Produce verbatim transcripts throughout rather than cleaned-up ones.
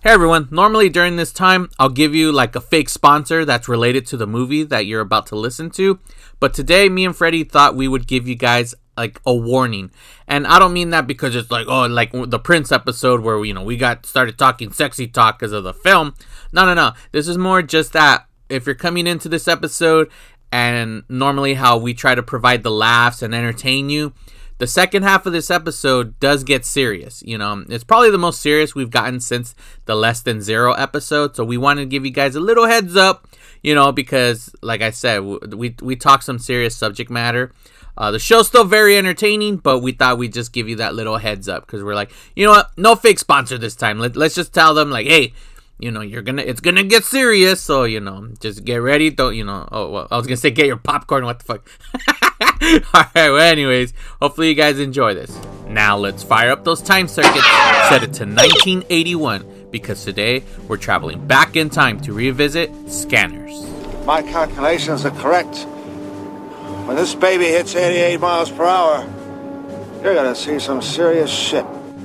Hey everyone, normally during this time, I'll give you like a fake sponsor that's related to the movie that you're about to listen to. But today, me and Freddie thought we would give you guys like a warning. And I don't mean that because it's like, oh, like the Prince episode where, you know, we got started talking sexy talk because of the film. No, no, no. This is more just that if you're coming into this episode and normally how we try to provide the laughs and entertain you, the second half of this episode does get serious. You know, it's probably the most serious we've gotten since the Less Than Zero episode. So we wanted to give you guys a little heads up, you know, because like I said, we we talk some serious subject matter. Uh, the show's still very entertaining, but we thought we'd just give you that little heads up because we're like, you know what? No fake sponsor this time. Let, let's just tell them like, hey, you know, you're gonna, it's gonna get serious. So, you know, just get ready. Don't, you know, oh, well, I was gonna say get your popcorn. What the fuck? Alright, well, anyways, hopefully you guys enjoy this. Now let's fire up those time circuits, set it to nineteen eighty-one, because today we're traveling back in time to revisit Scanners. My calculations are correct. When this baby hits eighty-eight miles per hour, you're gonna see some serious shit.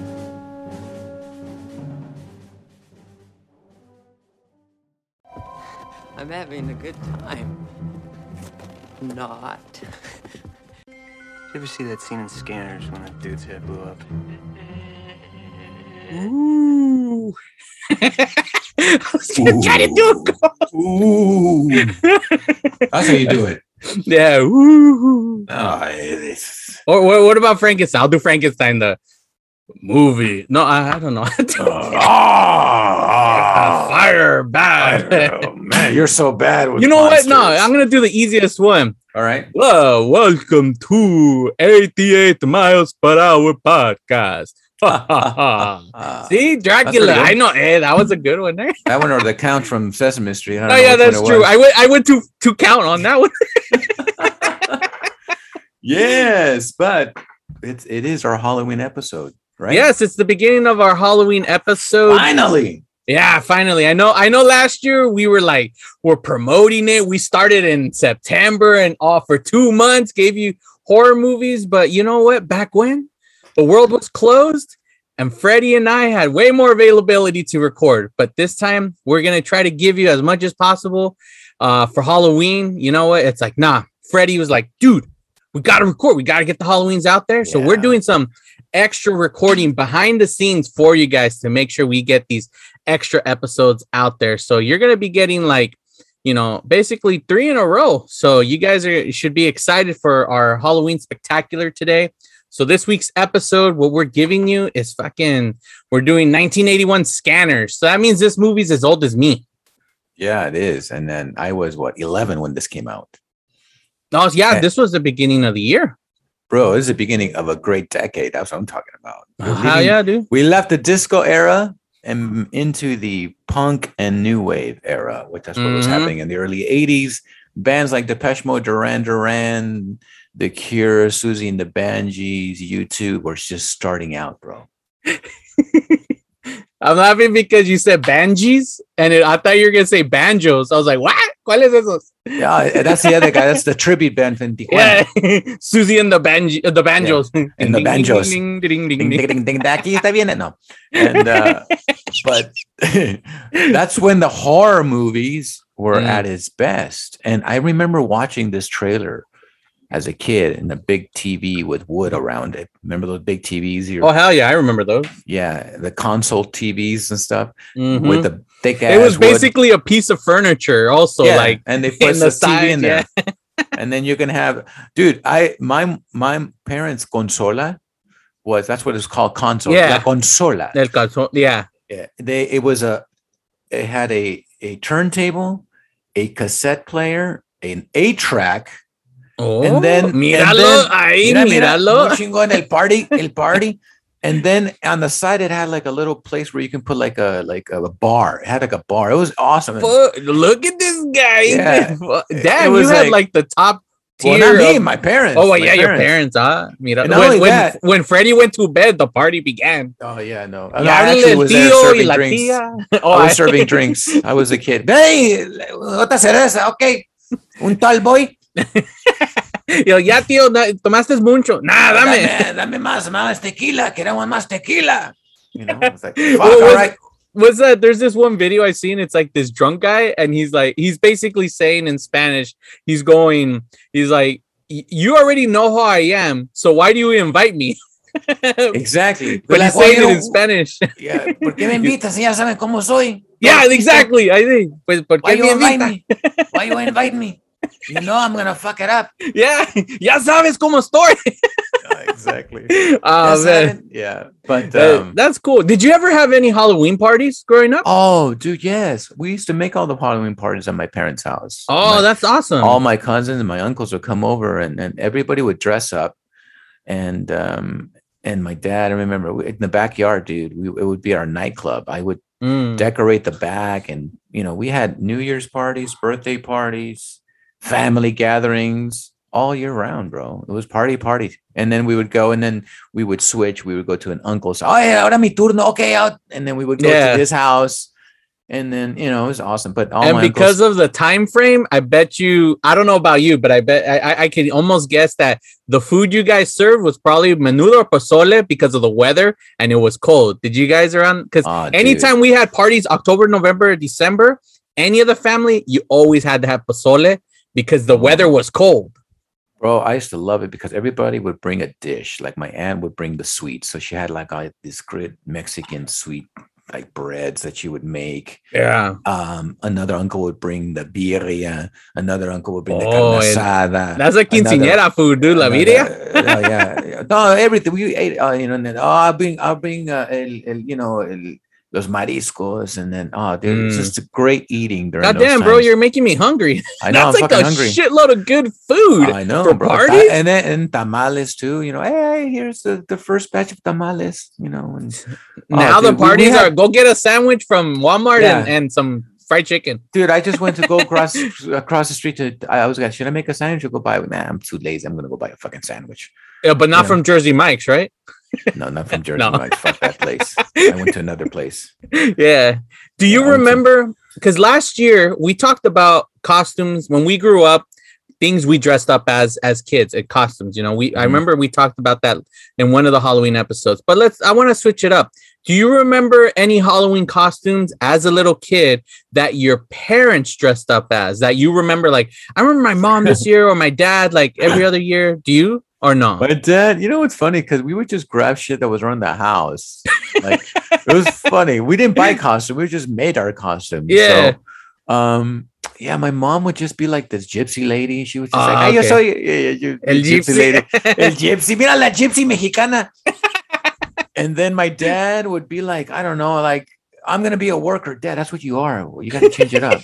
I'm having a good time. Not. Did you ever see that scene in Scanners when that dude's head blew up? Ooh. I was gonna try to do it. Ooh. That's how you do it. Yeah. Ooh. Oh, it's... Or what, what about Frankenstein? I'll do Frankenstein, the movie. No, I, I don't know. oh, Fire bad. Oh, man, you're so bad with You know monsters. what? No, I'm gonna do the easiest one. All right. Well, welcome to eighty-eight miles per hour podcast. See, Dracula. I know. Hey, that was a good one there. That one or the Count from Sesame Street. I don't Oh know yeah, which that's one it true. was. I went. I went to to count on that one. Yes, but it's it is our Halloween episode, right? Yes, it's the beginning of our Halloween episode. Finally. Yeah, finally. I know. I know. Last year we were like we're promoting it. We started in September and off for two months. Gave you horror movies, but you know what? Back when the world was closed, and Freddie and I had way more availability to record. But this time we're gonna try to give you as much as possible uh, for Halloween. You know what? It's like nah. Freddie was like, dude, we gotta record. We gotta get the Halloweens out there. So Yeah. we're doing some extra recording behind the scenes for you guys to make sure we get these extra episodes out there. So you're going to be getting like, you know, basically three in a row. So you guys are should be excited for our Halloween spectacular today. So this week's episode, what we're giving you is fucking, we're doing nineteen eighty-one Scanners. So that means this movie's as old as me. Yeah, it is. And then I was what eleven when this came out. Oh yeah, this was the beginning of the year. Bro, this is the beginning of a great decade. That's what I'm talking about. We're Hell leaving- yeah, dude. We left the disco era and into the punk and new wave era, which that's what was Mhm. happening in the early eighties. Bands like Depeche Mode, Duran Duran, The Cure, Susie and the Banshees, U two were just starting out, bro. I'm laughing because you said banjis, and it, I thought you were gonna say banjos. I was like, "What? ¿Cuáles esos?" Yeah, that's the other guy. That's the tribute band from Tijuana. Yeah, Susie and the banj, uh, the banjos, Yeah. And the banjos. Ding, ding, ding, ding, Ding, ding, ding, ding, ding, ding. Aquí está bien. No. And, uh, but that's when the horror movies were Mm. at its best. And I remember watching this trailer as a kid in a big T V with wood around it. Remember those big T Vs? Your, Oh hell yeah, I remember those. yeah, the console T Vs and stuff Mhm. with the thick ass. It was wood. basically a piece of furniture, also Yeah, like and they put in the, the T V in side, there. And then you can have, dude. I my my parents' consola was that's what it's called, console. Yeah. La consola. El calzón, yeah. Yeah, they it was a it had a a turntable, a cassette player, an eight track, Oh, and then and míralo then- ahí, mira, mira, míralo. muy chingón, el party, el party, and then on the side it had like a little place where you can put like a like a bar. It had like a bar. It was awesome. Fuck, look at this guy. Yeah. Damn, It was you had like- like the top Well, tier not me, of- my parents. Oh, well, my yeah, your parents, huh? Mira, And not when, only when, that- when Freddie went to bed, the party began. Oh yeah, no. Y No, I háblale actually el was there tío y serving la drinks. tía. Oh, I was I- serving drinks. I was a kid. Hey, otra cerveza, okay. Un tall boy. Yo, ya, tío, da- tomaste mucho. Nah, dame. Dame, dame más, más tequila. Queremos más tequila. You know, it's like, fuck, What all was, right. what's that? There's this one video I seen. It's like this drunk guy, and he's like, he's basically saying in Spanish, he's going, he's like, you already know how I am, so why do you invite me? Exactly. But like, he's saying "Why it you- in Spanish. Yeah, ¿por qué me invitas? Ya saben cómo soy. Yeah, exactly. I think. Pues, ¿por Why qué you me invite invita? me? Why you invite me? You know I'm gonna fuck it up. Yeah, ya sabes cómo estoy. Exactly. Oh, Ya man. saben. Yeah, but Uh, um, that's cool. Did you ever have any Halloween parties growing up? oh, dude, yes, we used to make all the Halloween parties at my parents' house. Oh, My- that's awesome. all my cousins and my uncles would come over, and, and everybody would dress up, and um and my dad, I remember in the backyard, dude, we, it would be our nightclub. I would Mm. decorate the back, and you know, we had New Year's parties, birthday parties, family gatherings all year round, bro. It was party party. And then we would go, and then we would switch. We would go to an uncle's. Oh yeah, ahora mi turno. Okay, out. And then we would go Yeah. to his house. And then, you know, it was awesome. But all And my because uncles, of the time frame, I bet you, I don't know about you, but I bet I, I- I can almost guess that the food you guys served was probably menudo or pozole because of the weather and it was cold. Did you guys around? Because oh, dude. anytime we had parties, October, November, December, any of the family, you always had to have pozole because the weather was cold. Bro, I used to love it because everybody would bring a dish. Like my aunt would bring the sweets. So she had like all this great Mexican sweet like breads that she would make. Yeah. Um, another uncle would bring the birria. Another uncle would bring the Oh, carne el- asada. That's a quinceañera Another- food, dude. La another- birria. uh, yeah, yeah. No, everything we ate. Uh, you know, and then oh, I'll bring, I'll bring, uh, el, el, you know, el, los mariscos, and then oh, dude, it's Mm. just a great eating during God those damn, bro, times. you're making me hungry. I know, That's I'm like fucking a hungry. shitload of good food. I know, for bro. Ta- parties? and then and tamales too. You know, hey, here's the, the first batch of tamales. You know, and Now oh, the dude, we- we parties had- are go get a sandwich from Walmart and, Yeah. and some fried chicken. dude. I just went to go across across the street to. I was like, should I make a sandwich or go buy? Nah, I'm too lazy. I'm gonna go buy a fucking sandwich. Yeah, but not Yeah. from Jersey Mike's, right? No, not from Jersey. No. Mike's. Fuck that place. I went to another place. Yeah. Do you Yeah, I went to- remember? Because last year we talked about costumes when we grew up, things we dressed up as as kids, at costumes. You know, we I Mhm. remember we talked about that in one of the Halloween episodes. But let's I want to switch it up. Do you remember any Halloween costumes as a little kid that your parents dressed up as? That you remember, like I remember my mom this year or my dad like every other year. Do you or no? My dad, you know what's funny? Because we would just grab shit that was around the house. Like it was funny. We didn't buy costumes. We just made our costumes. Yeah. So, um, yeah, my mom would just be like this gypsy lady. She was just Ah, like, hey, yo okay. soy yeah, yeah, you, El you gypsy gypsy. lady. El gypsy. Mira la gypsy mexicana. And then my dad would be like, I don't know, like, I'm gonna be a worker. Dad, that's what you are. You gotta change it up.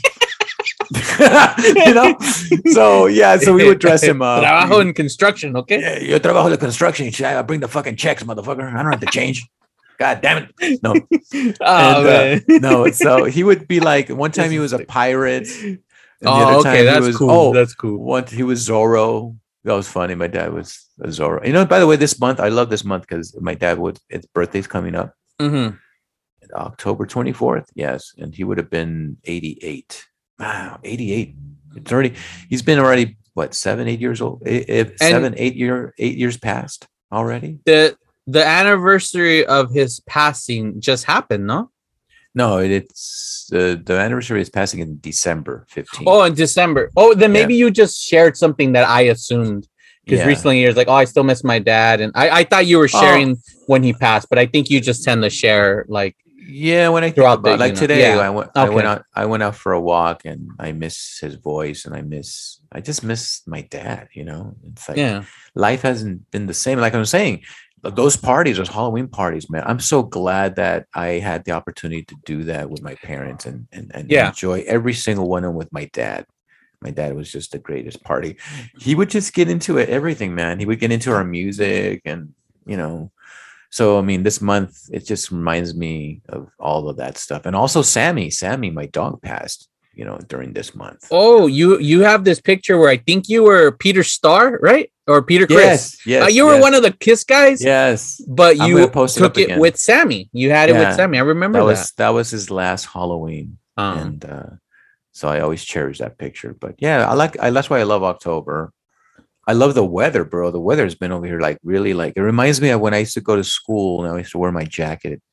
You know? So yeah, so we would dress him up. Trabajo in construction, okay? Yeah, yo trabajo de construction. I bring the fucking checks, motherfucker. I don't have to change. God damn it. No. Oh, And, man. uh, no, so he would be like, one time he was a pirate. and the other Oh, time okay, he that's was- cool. Oh, That's cool. one he was Zorro. That was funny. My dad was a Zorro. You know, by the way, this month, I love this month because my dad would, his birthday's coming up. Mm-hmm. October twenty-fourth. Yes. And he would have been eighty-eight. Wow, eighty-eight. It's already, he's been already, what, seven, eight years old? Eh, eh, seven, eight year, eight years past already? The the anniversary of his passing just happened, no? No, it's uh, the anniversary is passing in December fifteenth. Oh, in December. Oh, then maybe you just shared something that I assumed. Because Yeah. recently you're like, oh, I still miss my dad. And I, I thought you were Oh. sharing when he passed, but I think you just tend to share like Yeah, when I think Throughout about the, like you know, today, yeah. I went I went Okay. out I went out for a walk and I miss his voice and I miss I just miss my dad, you know. It's like yeah. life hasn't been the same. Like I'm saying, th- those parties, those Halloween parties, man. I'm so glad that I had the opportunity to do that with my parents and and, and Yeah. enjoy every single one of them with my dad. My dad was just the greatest party. He would just get into it, everything, man. He would get into our music and you know. So I mean, this month it just reminds me of all of that stuff. And also Sammy, Sammy, my dog passed, you know, during this month. Oh, you you have this picture where I think you were Peter Starr, right? Or Peter Chris. Yes, yes. Uh, you were yes, one of the Kiss guys, Yes. but I'm you gonna post it took up it again. with Sammy. You had it Yeah. with Sammy. I remember That that. was that was his last Halloween. Um, And uh so I always cherish that picture. But yeah, I like I that's why I love October. I love the weather, bro. The weather's been over here like really like it reminds me of when I used to go to school and I used to wear my jacket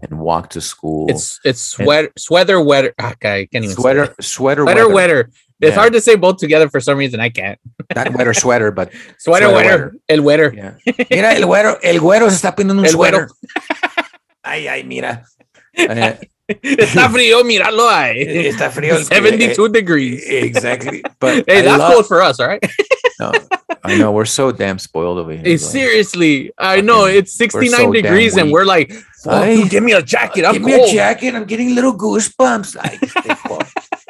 and walk to school. It's it's sweater sweater wetter. Okay, I can't even sweater say it. sweater Sweater weather. wetter. It's Yeah. hard to say both together for some reason. I can't. Not wetter sweater, but Sweater, Sweater wetter. El wetter. yeah. Mira, el güero, el güero se está poniendo un El suéter. güero. Ay, ay, mira. Eh, Está frío, míralo ahí. Está frío. el- seventy-two degrees. Exactly. But Hey, I that's love- cold for us, all right? No, I know we're so damn spoiled over here. Hey, bro. seriously, I know Fucking- it's sixty-nine so damn degrees and weak. we're like, fuck, Ay. dude, give me a jacket. I'm Give cold. me a jacket. I'm getting little goosebumps. Ay, este fuck.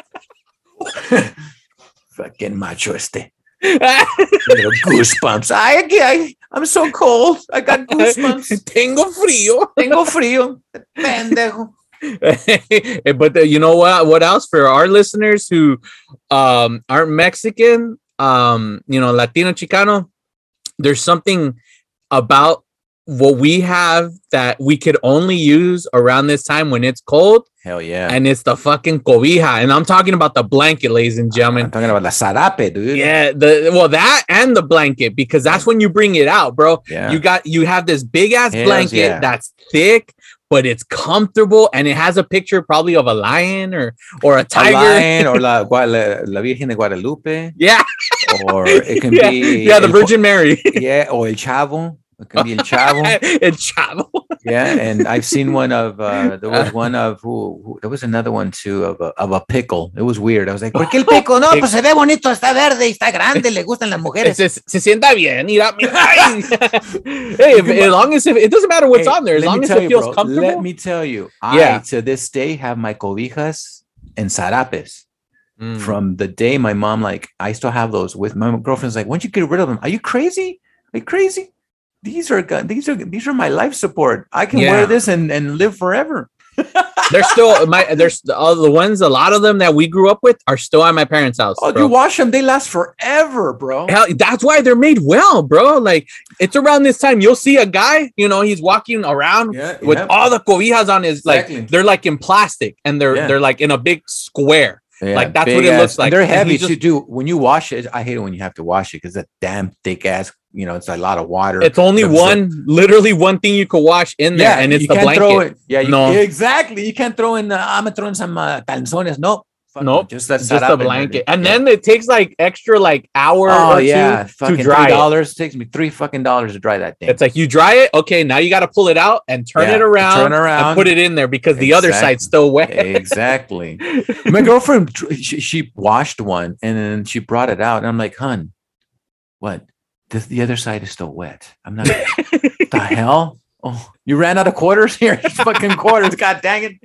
Fucking macho este. Little goosebumps. I, I, I'm so cold. I got goosebumps. Tengo frío. Tengo frío. Pendejo. But the, you know what? What else for our listeners who um, aren't Mexican, um, you know, Latino, Chicano? There's something about what we have that we could only use around this time when it's cold, Hell yeah. and it's the fucking cobija. And I'm talking about the blanket, ladies and I'm gentlemen. talking about la sarape, dude. Yeah, the well that and the blanket, because that's when you bring it out, bro. Yeah. You got you have this big ass Hells blanket yeah. that's thick, but it's comfortable, and it has a picture probably of a lion or or a A tiger. lion or la, Gua- la, la Virgen de Guadalupe. Yeah, Or it can yeah, be. yeah, the el- Virgin Mary. Yeah, or El Chavo. It can be El Chavo. And Chavo. Yeah, and I've seen one of uh there was one of who, who there was another one too of a of a pickle. It was weird. I was like, ¿por qué el pickle? No, pues se ve bonito, está verde y está grande, le gustan las mujeres. Se, se sienta bien. Mira, mira. Ay. Hey, if, as long as if, it doesn't matter what's Hey, on there, as let long me as tell it you, feels bro, comfortable. Let me tell you, I Yeah. to this day have my cobijas and sarapes Mm. from the day my mom, like, I still have those with my girlfriend's like, why don't you get rid of them? Are you crazy? Are you crazy? These are go- these are these are my life support. I can Yeah. wear this and, and live forever. They're still my. There's all the ones. A lot of them that we grew up with are still at my parents' house. Oh, bro. you wash them, they last forever, bro. Hell, that's why they're made well, bro. Like it's around this time you'll see a guy, you know, he's walking around Yeah, with yeah. all the cobijas on his Exactly. like they're like in plastic and they're Yeah. they're like in a big square. Yeah, Like, that's big what it ass- looks like. and they're And heavy he just- to do. When you wash it, I hate it when you have to wash it because that damn thick ass. You know, it's a lot of water. It's only The- one, literally one thing you could wash in there, Yeah, and it's you the can't blanket. throw it. Yeah, you, No. exactly. You can't throw in. Uh, I'm gonna throw in some uh, calzones. No, Fuck Nope, no, just that It's just a sarape in there, blanket, dude. and Yeah. then it takes like extra like hour Oh or yeah, two fucking to dry three it. dollars takes me three fucking dollars to dry that thing. It's like you dry it, okay. Now you got to pull it out and turn Yeah, it around, turn around. and put it in there because the other Exactly. side's still wet. Exactly. My girlfriend, tr- she, she washed one and then she brought it out, and I'm like, "Hun, what? This, the other side is still wet." I'm not. The hell? Oh, you ran out of quarters here. Fucking quarters. God dang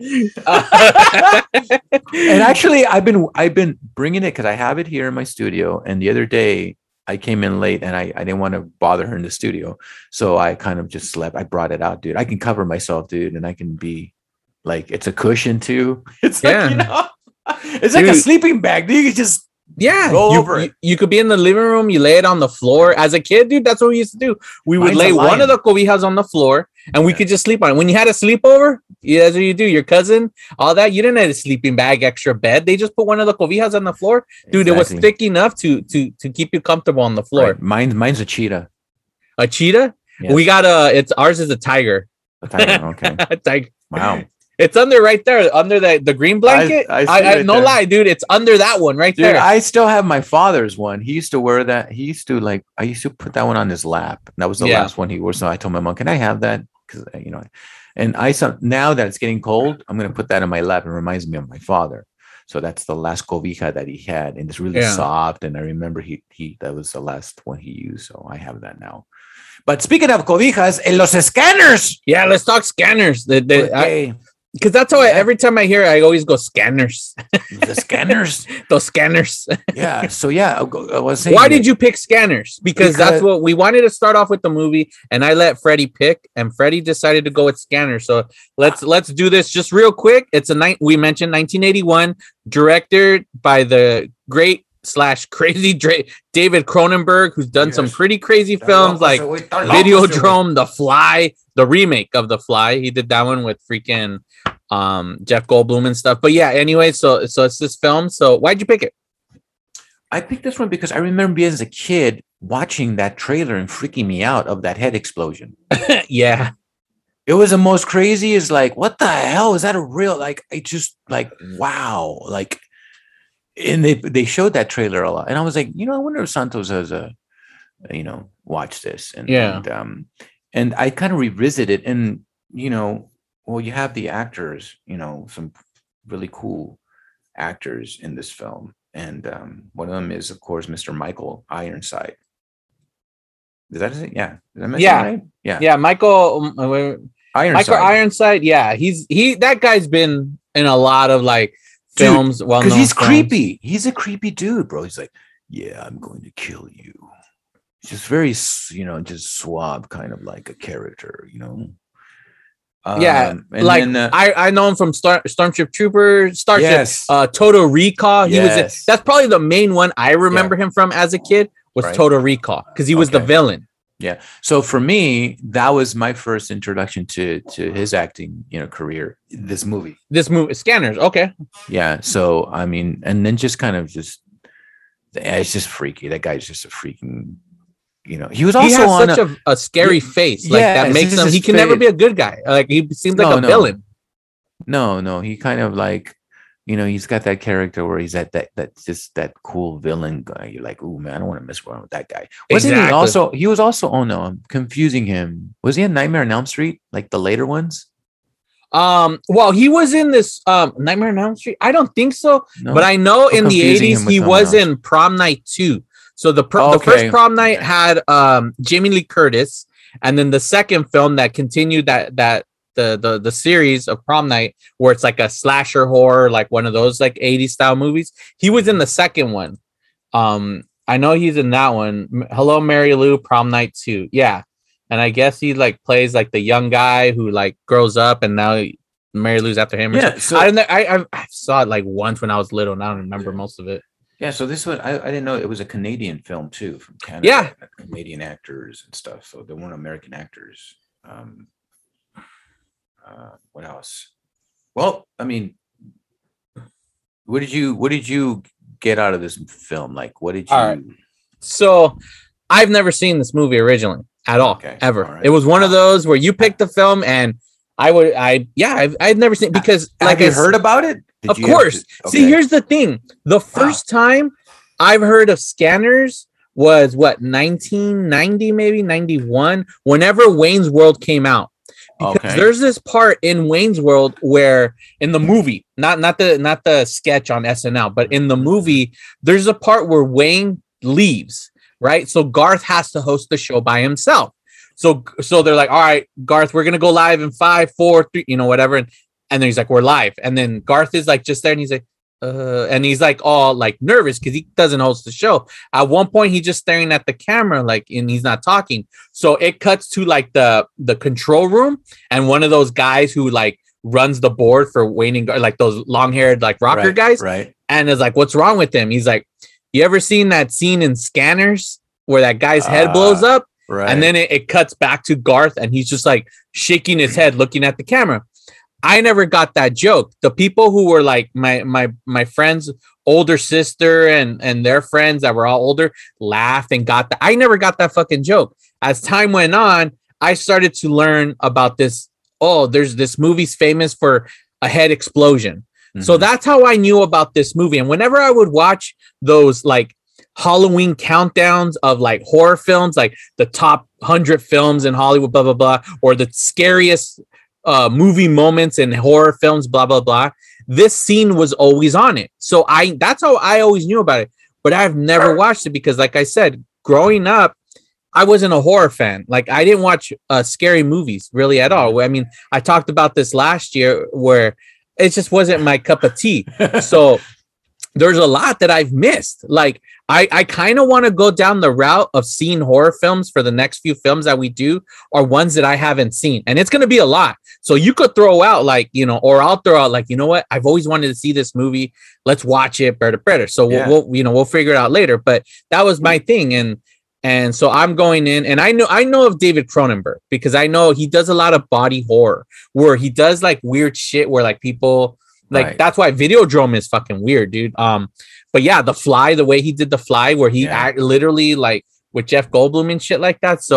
it. And actually, I've been I've been bringing it because I have it here in my studio. And the other day, I came in late and I, I didn't want to bother her in the studio, so I kind of just slept. I brought it out, dude. I can cover myself, dude, and I can be like, it's a cushion too. It's like, Yeah. you know, it's like a Dude. sleeping bag. Dude, you can just Yeah, Roll you, over you, it. you could be in the living room, you lay it on the floor. As a kid, dude, that's what we used to do. We would Mine's a lay one lion. of the cobijas on the floor, and we Yeah. could just sleep on it. When you had a sleepover, yeah, that's what you do. Your cousin, all that, you didn't have a sleeping bag, extra bed. They just put one of the cobijas on the floor, dude. It was Exactly. thick enough to to to keep you comfortable on the floor. Right. Mine, mine's a cheetah. A cheetah, Yes. we got a. It's ours is a tiger. A tiger, okay. A tiger. Wow. It's under right there, under the the green blanket. I I, see I, right no there. lie, dude. It's under that one right Dude, there. I still have my father's one. He used to wear that. He used to like, I used to put that one on his lap. And that was the Yeah. last one he wore. So I told my mom, can I have that? Because, you know, and I saw now that it's getting cold, I'm going to put that in my lap. It reminds me of my father. So that's the last cobija that he had. And it's really Yeah. soft. And I remember he, he, that was the last one he used. So I have that now. But speaking of cobijas, en los scanners. yeah, let's talk scanners. The, the, I- Okay. Because that's how I, Yeah. every time I hear it, I always go scanners. The scanners. Those scanners. Yeah. So yeah, I go- I was saying. Why that- did you pick scanners? Because, that's Because- what we wanted to start off with the movie, and I let Freddie pick, and Freddie decided to go with scanners. So let's let's do this just real quick. It's a night we mentioned nineteen eighty-one, directed by the great slash crazy Dra- David Cronenberg, who's done some Yes. pretty crazy films like Videodrome, The Fly, the remake of The Fly. He did that one with freaking um Jeff Goldblum and stuff. But yeah, anyway, so so it's this film. So why'd you pick it? I picked this one because I remember being as a kid watching that trailer and freaking me out of that head explosion. Yeah, it was the most crazy. Is like, what the hell is that a real? Like, I just like, wow, like, and they they showed that trailer a lot, and I was like, you know, I wonder if Santos has a, you know, watch this, and Yeah. and, um, and I kind of revisited, and you know, well, you have the actors, you know, some really cool actors in this film, and um, one of them is, of course, Mister Michael Ironside. Is that it? Yeah. Did I mention Yeah. that right? Yeah. Yeah, Michael um, uh, Ironside. Michael Ironside. Yeah, he's he. That guy's been in a lot of like films. Well, because he's films. creepy. He's a creepy dude, bro. He's like, yeah, I'm going to kill you. He's just very, you know, just suave, kind of like a character, you know. Um, yeah, like then, uh, I I know him from Star Stormship Trooper, Starship, yes. uh, Total Recall. He yes. was. In, that's probably the main one I remember yeah. him from as a kid. Was right. Total Recall because he was okay. the villain. Yeah. So for me, that was my first introduction to to his acting, you know, career. This movie. This movie, Scanners. Okay. Yeah. So I mean, and then just kind of just, it's just freaky. That guy's just a freaking, you know. He was also he has on such a, a scary he, face, like yeah, that makes him. He can face. never be a good guy. Like he seems like no, a no. villain. No, no. He kind of like. You know, he's got that character where he's at that that just that cool villain guy. You're like, oh man, I don't want to mess around with that guy. Wasn't exactly. he also? He was also. Oh no, I'm confusing him. Was he in Nightmare on Elm Street, like the later ones? Um. Well, he was in this um Nightmare on Elm Street. I don't think so, no? but I know I'm in the eighties he was else. in Prom Night two. So the pr- okay. the first Prom Night okay. had um Jamie Lee Curtis, and then the second film that continued that that. The, the the series of Prom Night, where it's like a slasher horror, like one of those like eighties style movies. He was in the second one. Um, I know he's in that one. Hello, Mary Lou, Prom Night two. Yeah, and I guess he like plays like the young guy who like grows up, and now Mary Lou's after him. Yeah, so I don't know. I, I I saw it like once when I was little, and I don't remember most of it. Yeah, so this one I, I didn't know it was a Canadian film too, from Canada. Yeah, Canadian actors and stuff. So they weren't American actors. Um. Uh, what else? Well, I mean, what did you what did you get out of this film? Like, what did you? All right. So, I've never seen this movie originally at all, okay. ever. All right. It was one of those where you picked the film, and I would, I yeah, I've I'd never seen because have like you I, heard about it? Did of course. To, okay. See, here's the thing: the first wow. time I've heard of Scanners was what nineteen ninety, maybe ninety-one. Whenever Wayne's World came out. Because okay. there's this part in Wayne's World where in the movie, not not the not the sketch on S N L, but in the movie, there's a part where Wayne leaves, right? So Garth has to host the show by himself. So so they're like, all right, Garth, we're gonna go live in five, four, three, you know, whatever. And, and then he's like, we're live. And then Garth is like just there and he's like, uh, and he's like all like nervous because he doesn't host the show. At one point, he's just staring at the camera, like, and he's not talking. So it cuts to like the the control room, and one of those guys who like runs the board for Wayne and Gar- like those long haired like rocker right, guys, right? And is like, what's wrong with him? He's like, you ever seen that scene in Scanners where that guy's uh, head blows up, right? And then it, it cuts back to Garth, and he's just like shaking his head, looking at the camera. I never got that joke. The people who were like my my my friend's older sister and and their friends that were all older laughed and got that. I never got that fucking joke. As time went on, I started to learn about this. Oh, there's this movie's famous for a head explosion. Mm-hmm. So that's how I knew about this movie. And whenever I would watch those like Halloween countdowns of like horror films, like the top one hundred films in Hollywood, blah, blah, blah, or the scariest uh movie moments in horror films, blah blah blah, this scene was always on it. So I that's how I always knew about it, but I've never watched it because like I said, growing up I wasn't a horror fan. Like I didn't watch uh scary movies really at all. I mean, I talked about this last year where it just wasn't my cup of tea. So there's a lot that I've missed. Like I, I kind of want to go down the route of seeing horror films for the next few films that we do, or ones that I haven't seen. And it's going to be a lot. So you could throw out like, you know, or I'll throw out like, you know what? I've always wanted to see this movie. Let's watch it. Better, better. So yeah. we'll, we'll, you know, we'll figure it out later. But that was my thing. And, and so I'm going in and I know, I know of David Cronenberg because I know he does a lot of body horror where he does like weird shit where like people, Like right. That's why Videodrome is fucking weird, dude. Um, but yeah, The Fly, the way he did The Fly, where he yeah. act, literally like with Jeff Goldblum and shit like that. So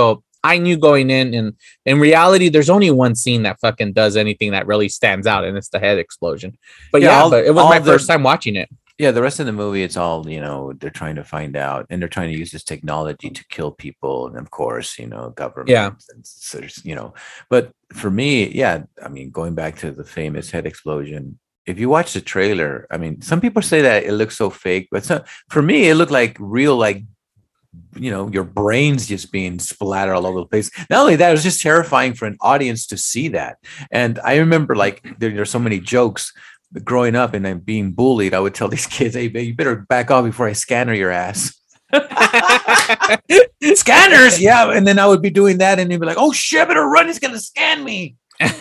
I knew going in, and in reality, there's only one scene that fucking does anything that really stands out, and it's the head explosion. But yeah, Yeah, all- but it was all my the- first time watching it. Yeah, the rest of the movie, it's all, you know, they're trying to find out, and they're trying to use this technology to kill people, and of course, you know, government. Yeah. And so there's, you know, but for me, yeah, I mean, going back to the famous head explosion, if you watch the trailer, I mean, some people say that it looks so fake, but so, for me, it looked like real, like, you know, your brains just being splattered all over the place. Not only that, it was just terrifying for an audience to see that. And I remember, like, there, there's so many jokes growing up and then being bullied. I would tell these kids, hey, man, you better back off before I scanner your ass. Scanners, yeah. And then I would be doing that, and they'd be like, oh shit, I better run, he's gonna scan me.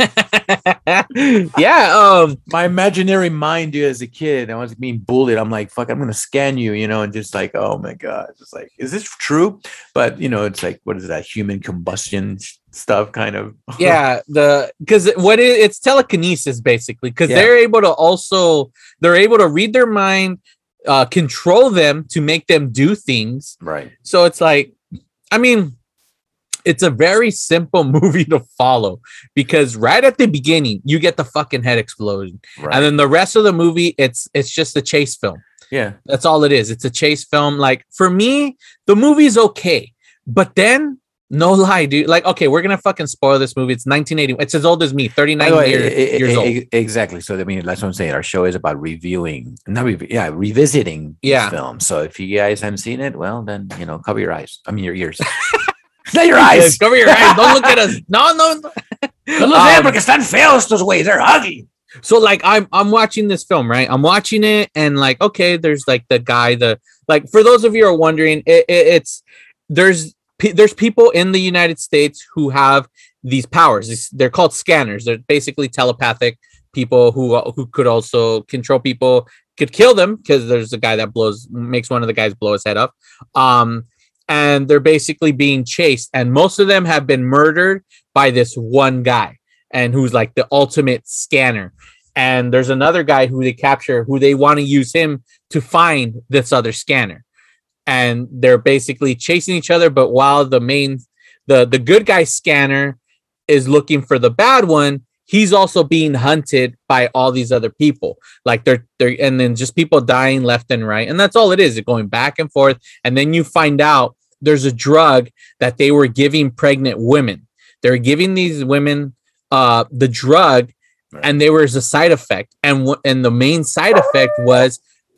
Yeah, um My imaginary mind, dude, as a kid, I was being bullied. I'm like, fuck, I'm gonna scan you, you know, and just like, oh my god, just like, is this true? But you know, it's like, what is that, human combustion stuff, kind of. yeah, the because what it, it's telekinesis basically, because Yeah. they're able to also they're able to read their mind, uh control them to make them do things. Right. So it's like, I mean, it's a very simple movie to follow, because right at the beginning you get the fucking head explosion, Right. and then the rest of the movie it's it's just a chase film. Yeah. That's all it is. It's a chase film. Like, for me, the movie's okay, but then, no lie, dude. Like, okay, we're gonna fucking spoil this movie. It's nineteen eighty. It's as old as me, thirty-nine By the way, year- e- e- years e- old. e- Exactly. So I mean, that's what I'm saying. Our show is about reviewing, not rev- yeah, revisiting Yeah. these films. So if you guys haven't seen it, well, then you know, cover your eyes. I mean, your ears. Not your eyes. Cover your eyes. Don't look at us. No, no. no. No los Um, vean porque están feos estos güeyes. They're ugly. So like, I'm I'm watching this film, right? I'm watching it, and like, okay, there's like the guy, the like, for those of you who are wondering, it, it, it's there's pe- there's people in the United States who have these powers. It's- they're called scanners. They're basically telepathic people who who could also control people, could kill them, because there's a guy that blows makes one of the guys blow his head up. Um, and they're basically being chased, and most of them have been murdered by this one guy, and who's like the ultimate scanner. And there's another guy who they capture, who they want to use him to find this other scanner. And they're basically chasing each other, but while the main the the good guy scanner is looking for the bad one, he's also being hunted by all these other people. Like, they're they're and then just people dying left and right. And that's all it is. It's going back and forth. And then you find out there's a drug that they were giving pregnant women. They're giving these women uh the drug, Right. and there was a side effect. And w- and the main side effect was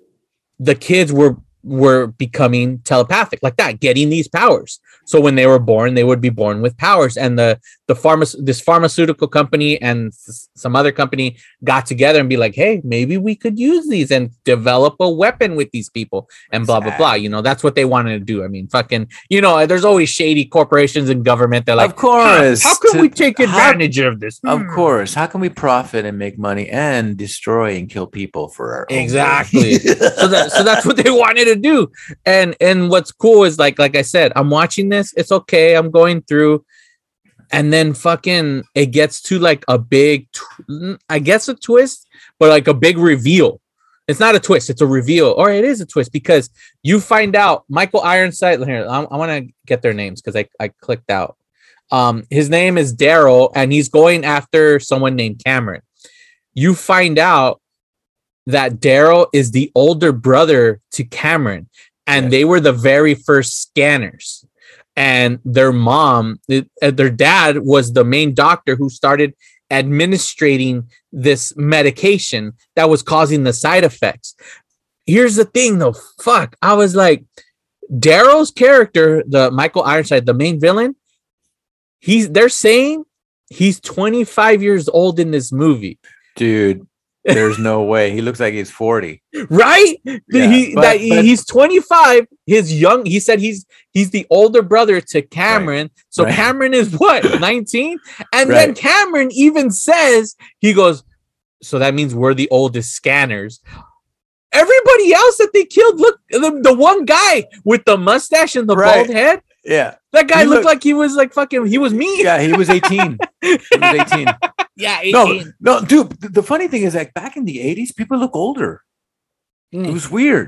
the kids were were becoming telepathic, like that, getting these powers. So when they were born, they would be born with powers. And the the pharma this pharmaceutical company and s- some other company got together and be like, hey, maybe we could use these and develop a weapon with these people, and blah blah blah. You know, that's what they wanted to do. I mean, fucking, you know, there's always shady corporations and government. They're like, Of course. how, how can To- we take how- advantage of this? Of Hmm. course. How can we profit and make money and destroy and kill people for our own Exactly. gain? so that so that's what they wanted to do. And and what's cool is, like like I said, I'm watching this, it's okay, I'm going through, and then fucking it gets to like a big tw- I guess a twist, but like a big reveal. It's not a twist, it's a reveal, or it is a twist, because you find out Michael Ironside here. I, I want to get their names because I, I clicked out. Um his name is Daryl, and he's going after someone named Cameron. You find out that Daryl is the older brother to Cameron, and Yes. they were the very first scanners. And their mom, th- uh, their dad was the main doctor who started administrating this medication that was causing the side effects. Here's the thing, though. Fuck, I was like, Daryl's character, the Michael Ironside, the main villain, he's they're saying he's twenty-five years old in this movie. Dude, there's no way. He looks like he's forty. Right? Yeah, he, but- that, he- but- he's twenty-five. His young, he said he's he's the older brother to Cameron. So Right. Cameron is what, nineteen? And then Right. Cameron even says, he goes, so that means we're the oldest scanners. Everybody else that they killed, look, the, the one guy with the mustache and the Right. bald head, Yeah. that guy He looked looked- like he was like fucking, he was me. Yeah, he was eighteen. He was eighteen. Yeah, No, eighteen. no, dude. th- The funny thing is that back in the eighties, people look older. Mm. It was weird.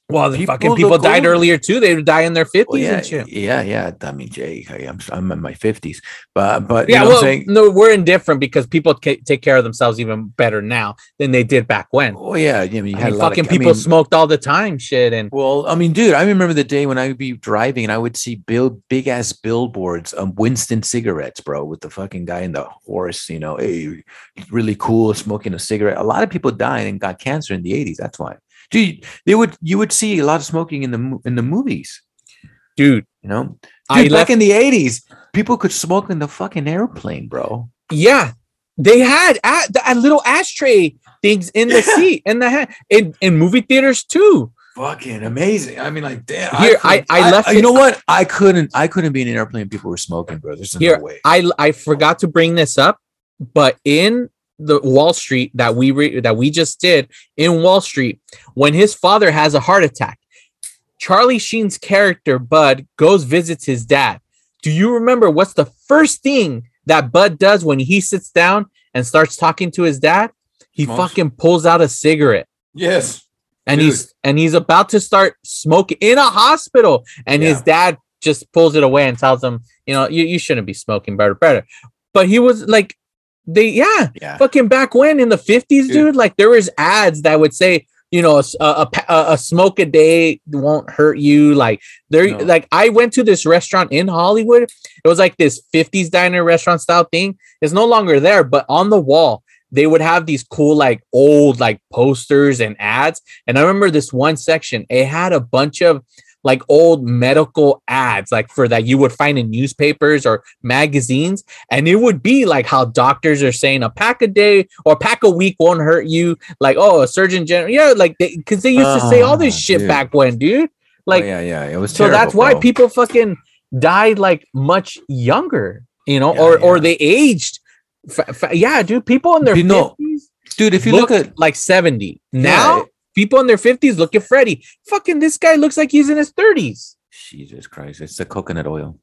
Well, the People fucking people look died older. earlier too. They would die in their fifties Well, yeah, and shit. yeah, yeah. I mean, Jay, I, I'm I'm in my fifties, but but you Yeah, know well, what I'm saying? no, we're indifferent because people ca- take care of themselves even better now than they did back when. Oh yeah, I mean, you I had mean, a lot fucking of, I people mean, smoked all the time, shit, and well, I mean, dude, I remember the day when I would be driving and I would see bill big ass billboards of Winston cigarettes, bro, with the fucking guy in the horse, you know, hey, really cool, smoking a cigarette. A lot of people died and got cancer in the eighties. That's why. Dude, they would you would see a lot of smoking in the mo- in the movies, dude, you know. I Dude, back left- in the eighties, people could smoke in the fucking airplane, bro. yeah, they had a, a little ashtray things in the Yeah. seat in the ha- in in movie theaters too. Fucking amazing. I mean, like, damn. Here, I- couldn't- I left You it- know what? I couldn't. I couldn't be in an airplane. People were smoking, bro. There's Here, no way. I I forgot to bring this up, but in the Wall Street that we re- that we just did in Wall Street, when his father has a heart attack, Charlie Sheen's character Bud goes visits his dad. Do you remember what's the first thing that Bud does when he sits down and starts talking to his dad? He Smokes. fucking pulls out a cigarette. Yes. And Dude. he's and he's about to start smoking in a hospital, and his Yeah. dad just pulls it away and tells him, you know, you, you shouldn't be smoking, better, better. But he was like, they yeah, Yeah. fucking back when in the fifties, Dude. dude, like there was ads that would say, you know, a, s- a, a pa- a- a smoke a day won't hurt you. Like there, No. like I went to this restaurant in Hollywood. It was like this fifties diner restaurant style thing. It's no longer there, but on the wall they would have these cool like old like posters and ads. And I remember this one section. It had a bunch of like old medical ads, like for that you would find in newspapers or magazines, and it would be like how doctors are saying a pack a day or a pack a week won't hurt you. Like, oh, a surgeon general, yeah, like because they, used to say all this Ah, shit dude. back when, dude. Like, Like, yeah, yeah. It was so terrible, that's why bro. people fucking died like much younger, you know, Yeah, or or yeah. they aged. Fa- fa- yeah, dude, people in their You know, fifties dude. If you look look at like seventy. Yeah. Now, people in their fifties look at Freddie. Fucking this guy looks like he's in his thirties. Jesus Christ, it's the coconut oil.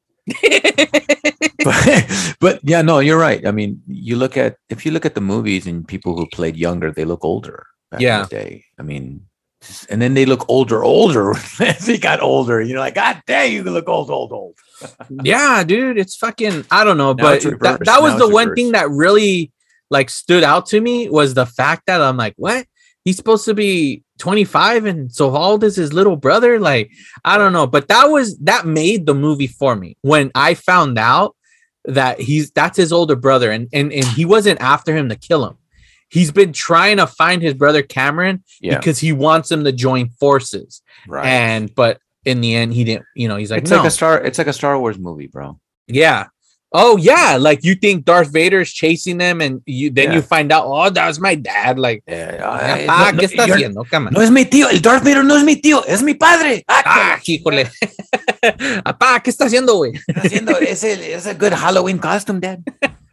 but, but yeah, no, you're right. I mean, you look at if you look at the movies and people who played younger, they look older. Back Yeah. in the day. I mean, and then they look older, older as they got older. You're like, God damn, you can look old, old, old. Yeah, dude, it's fucking I don't know, Now but it's that, reversed. that was Now the it's one reversed. thing that really like stood out to me was the fact that I'm like, what? He's supposed to be twenty-five, and so how old is his little brother? Like, I don't know, but that was that made the movie for me when I found out that he's that's his older brother, and and and he wasn't after him to kill him. He's been trying to find his brother Cameron Yeah, because he wants him to join forces, right. and but in the end, he didn't. You know, he's like, it's no, like a star. It's like a Star Wars movie, bro. yeah. Oh yeah, like you think Darth Vader's chasing them, and you then Yeah. you find out, oh, that was my dad. Like, Yeah, ah, ¿qué está haciendo? Come on. no es mi tío. El Darth Vader no es mi tío. Es mi padre. Ah, híjole. Apá, ¿qué está haciendo, güey? Está haciendo ese, ese good Halloween costume, Dad.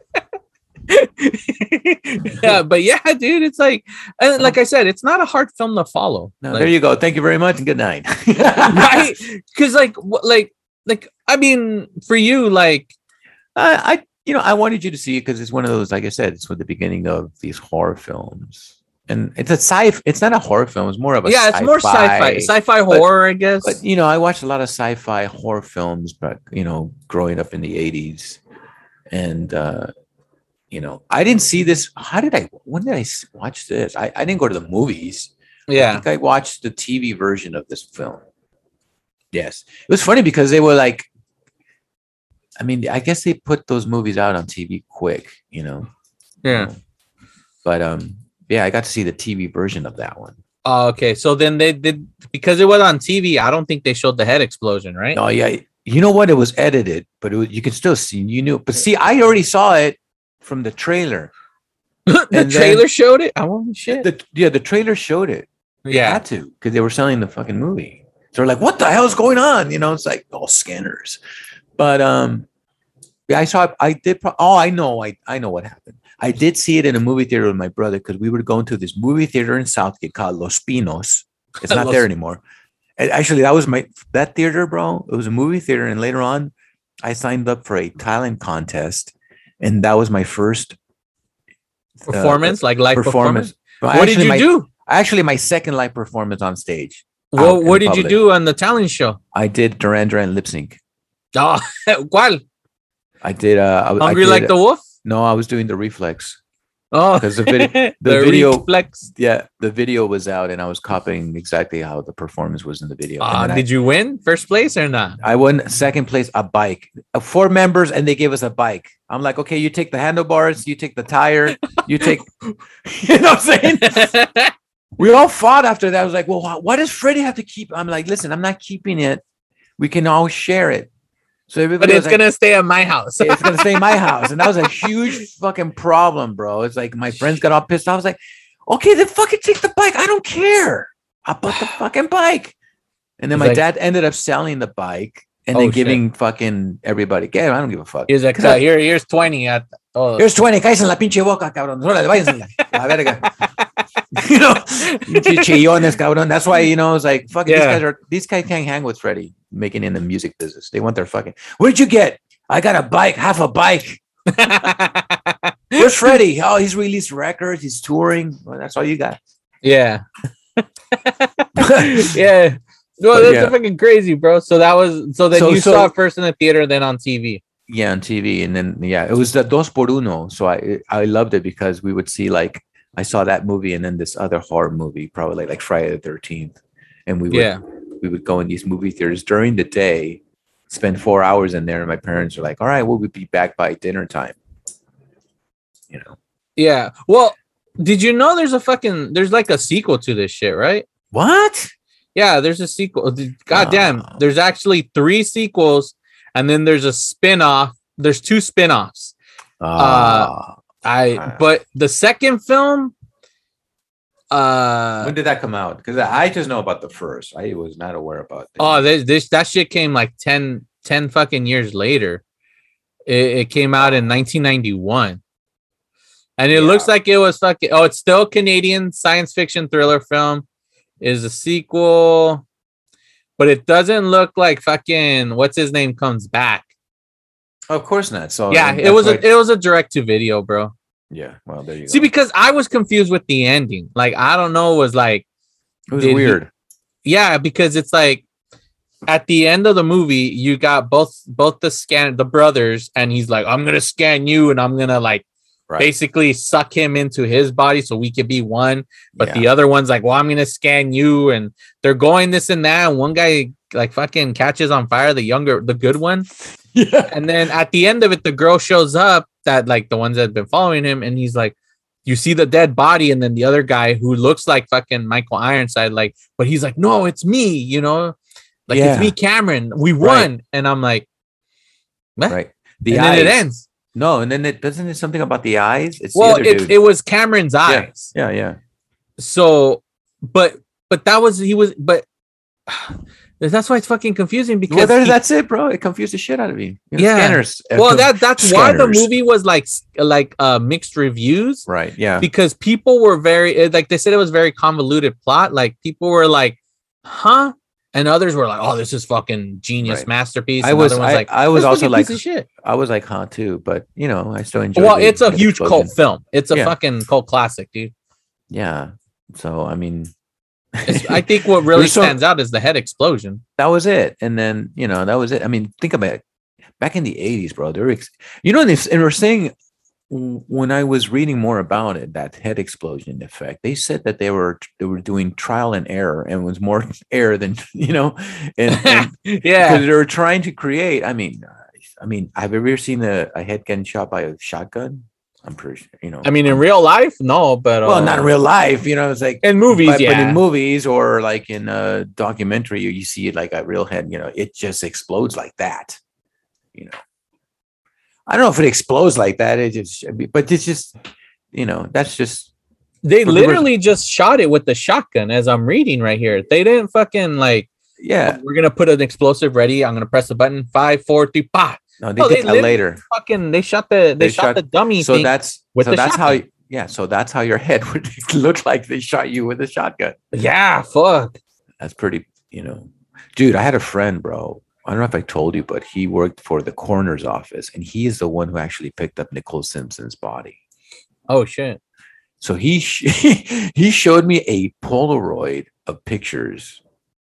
Yeah, but yeah, dude, it's like, and like I said, it's not a hard film to follow. No, Like, there you go. Thank you very much and good night. right? Because like, wh- like, like, I mean, for you, like, I, I, you know, I wanted you to see it because it's one of those, like I said, it's with the beginning of these horror films, and it's a sci. It's not a horror film. It's more of a yeah, it's more sci-fi, sci-fi But- horror, I guess. But you know, I watched a lot of sci-fi horror films, but you know, growing up in the eighties, and uh, you know, I didn't see this. How did I? When did I s- watch this? I, I didn't go to the movies. I yeah, think I watched the T V version of this film. Yes, it was funny because they were like, I mean, I guess they put those movies out on T V quick, you know. yeah. But um, yeah, I got to see the T V version of that one. Oh, okay, so then they did because it was on T V. I don't think they showed the head explosion, right? Oh yeah, you know what? It was edited, but it was, you can still see. You knew, but see, I already saw it from the trailer. the and trailer then- showed it. I want shit. The, yeah, the trailer showed it. They yeah, had to because they were selling the fucking movie. So they're like, "What the hell is going on?" You know, it's like all scanners. But um, yeah, I saw. I did. Pro- oh, I know. I I know what happened. I did see it in a movie theater with my brother because we were going to this movie theater in Southgate called Los Pinos. It's not Los- there anymore. And actually, that was my that theater, bro. It was a movie theater, and later on, I signed up for a talent contest, and that was my first uh, performance, like live performance. performance. Well, What did actually, you my- do? Actually, my second live performance on stage. What in What did you public. do on the talent show? I did Duran Duran lip sync. Oh, ¿cuál? I did. Uh, I, I Hungry did, like the wolf? No, I was doing the reflex. Oh, 'Cause the vid- the the video- reflex. Yeah, the video was out, and I was copying exactly how the performance was in the video. And Uh, then I- did you win first place or not? I won second place, a bike. Uh, Four members, and they gave us a bike. I'm like, okay, you take the handlebars, you take the tire, you take, you know what I'm saying? We all fought after that. I was like, well, wh- why does Freddie have to keep? I'm like, listen, I'm not keeping it. We can all share it. So but everybody it's was like, gonna stay at my house. it's gonna stay in my house, and that was a huge fucking problem, bro. It's like my friends got all pissed off. I was like, okay, then fucking take the bike. I don't care. I bought the fucking bike. And then He's my like- dad ended up selling the bike and Oh, then shit. giving fucking everybody. Yeah, I don't give a fuck. He's like, uh, here, here's twenty at. Oh, Here's twenty. Cállese en la pinche boca, cabrón. Órale, váyanse la- la verga. You know, pinche chillones, cabrón. That's why, you know, it's like, fuck, these Yeah. guys are, these guys can't hang with Freddie making in the music business. They want their fucking, what did you get? I got a bike, half a bike. Where's Freddie? Oh, he's released records. He's touring. Well, that's all you got. yeah, yeah. No, But that's yeah. fucking crazy, bro. So that was so then So- you so- saw it first in the theater, then on T V. Yeah, on T V. And then, yeah, it was the Dos por Uno. So I I loved it because we would see, like, I saw that movie and then this other horror movie, probably like, like Friday the thirteenth. And we would, Yeah. we would go in these movie theaters during the day, spend four hours in there. And my parents are like, all right, we'll be back by dinner time. You know, Yeah. Well, did you know there's a fucking there's like a sequel to this shit, right? what? Yeah, there's a sequel. God damn, Oh. there's actually three sequels, and then there's a spin-off. There's two spin-offs. Uh, I Ah. but the second film, uh when did that come out? Because I just know about the first. I was not aware about this. oh this, this that shit came like ten, ten fucking years later. It, it came out in nineteen ninety-one. And it Yeah. looks like it was fucking oh, it's still Canadian science fiction thriller film. Is a sequel, but it doesn't look like fucking what's his name comes back. Of course not. So Yeah, and it that's was why- a it was a direct to video, bro. yeah. Well, there you See, go. because I was confused with the ending. Like, I don't know, it was like, It was did he- weird. yeah, because it's like at the end of the movie, you got both both the scan the brothers, and he's like, I'm gonna scan you, and I'm gonna like Right. basically suck him into his body so we could be one. But Yeah. the other one's like, well, I'm gonna scan you, and they're going this and that. And one guy like fucking catches on fire, the younger, the good one. Yeah. And then at the end of it, the girl shows up that like the ones that have been following him, and he's like, you see the dead body, and then the other guy who looks like fucking Michael Ironside, like, but he's like, no, it's me, you know, like Yeah. it's me, Cameron. We won, and I'm like, what? Right. The and eyes. then it ends. No, and then it doesn't it something about the eyes? It's Well, the other it, dude. it was Cameron's eyes. yeah, yeah. So, but but that was he was, but that's why it's fucking confusing because Well, there, he- that's it, bro. It confused the shit out of me. You know, Yeah. Scanners. uh, well, com- that that's why the scanners. movie was like s- like uh mixed reviews. Right. Yeah. Because people were very eh, like they said it was very convoluted plot. Like people were like, "Huh," and others were like, "Oh, this is fucking genius Right. masterpiece." I And was other ones I, like, I was "This also fucking like piece of shit." I was like huh too, but you know I still enjoy. Well, the- it's a the huge explosion. cult film. It's a Yeah. fucking cult classic, dude. Yeah. So I mean, It's, I think what really There's so- stands out is the head explosion. that was it, and then you know that was it. I mean, think about it. Back in the eighties, bro. They were, ex- you know, and, they, and we're saying w- when I was reading more about it, that head explosion effect. They said that they were they were doing trial and error, and it was more error than you know, and, and Yeah, because they were trying to create. I mean, uh, I mean, have you ever seen a, a head getting shot by a shotgun? I'm pretty sure, you know. I mean, in real life, no, but well, uh, not in real life, you know. It's like in movies, but, but yeah. in movies or like in a documentary, you, you see it like a real head. You know, it just explodes like that. You know, I don't know if it explodes like that. It just, but it's just, you know, that's just They But there was- literally just shot it with the shotgun, as I'm reading right here. They didn't fucking like. yeah. We're gonna put an explosive ready. I'm gonna press the button. Five, four, three, pah. No, they No, they did that literally later. Fucking, they shot the. They, They shot, shot- the dummy So thing. that's with so the that's how. shotgun. Yeah. So that's how your head would look like. They shot you with a shotgun. Yeah, fuck. That's pretty, you know, dude. I had a friend, bro. I don't know if I told you, but he worked for the coroner's office, and he is the one who actually picked up Nicole Simpson's body. Oh shit. So he sh- he showed me a Polaroid of pictures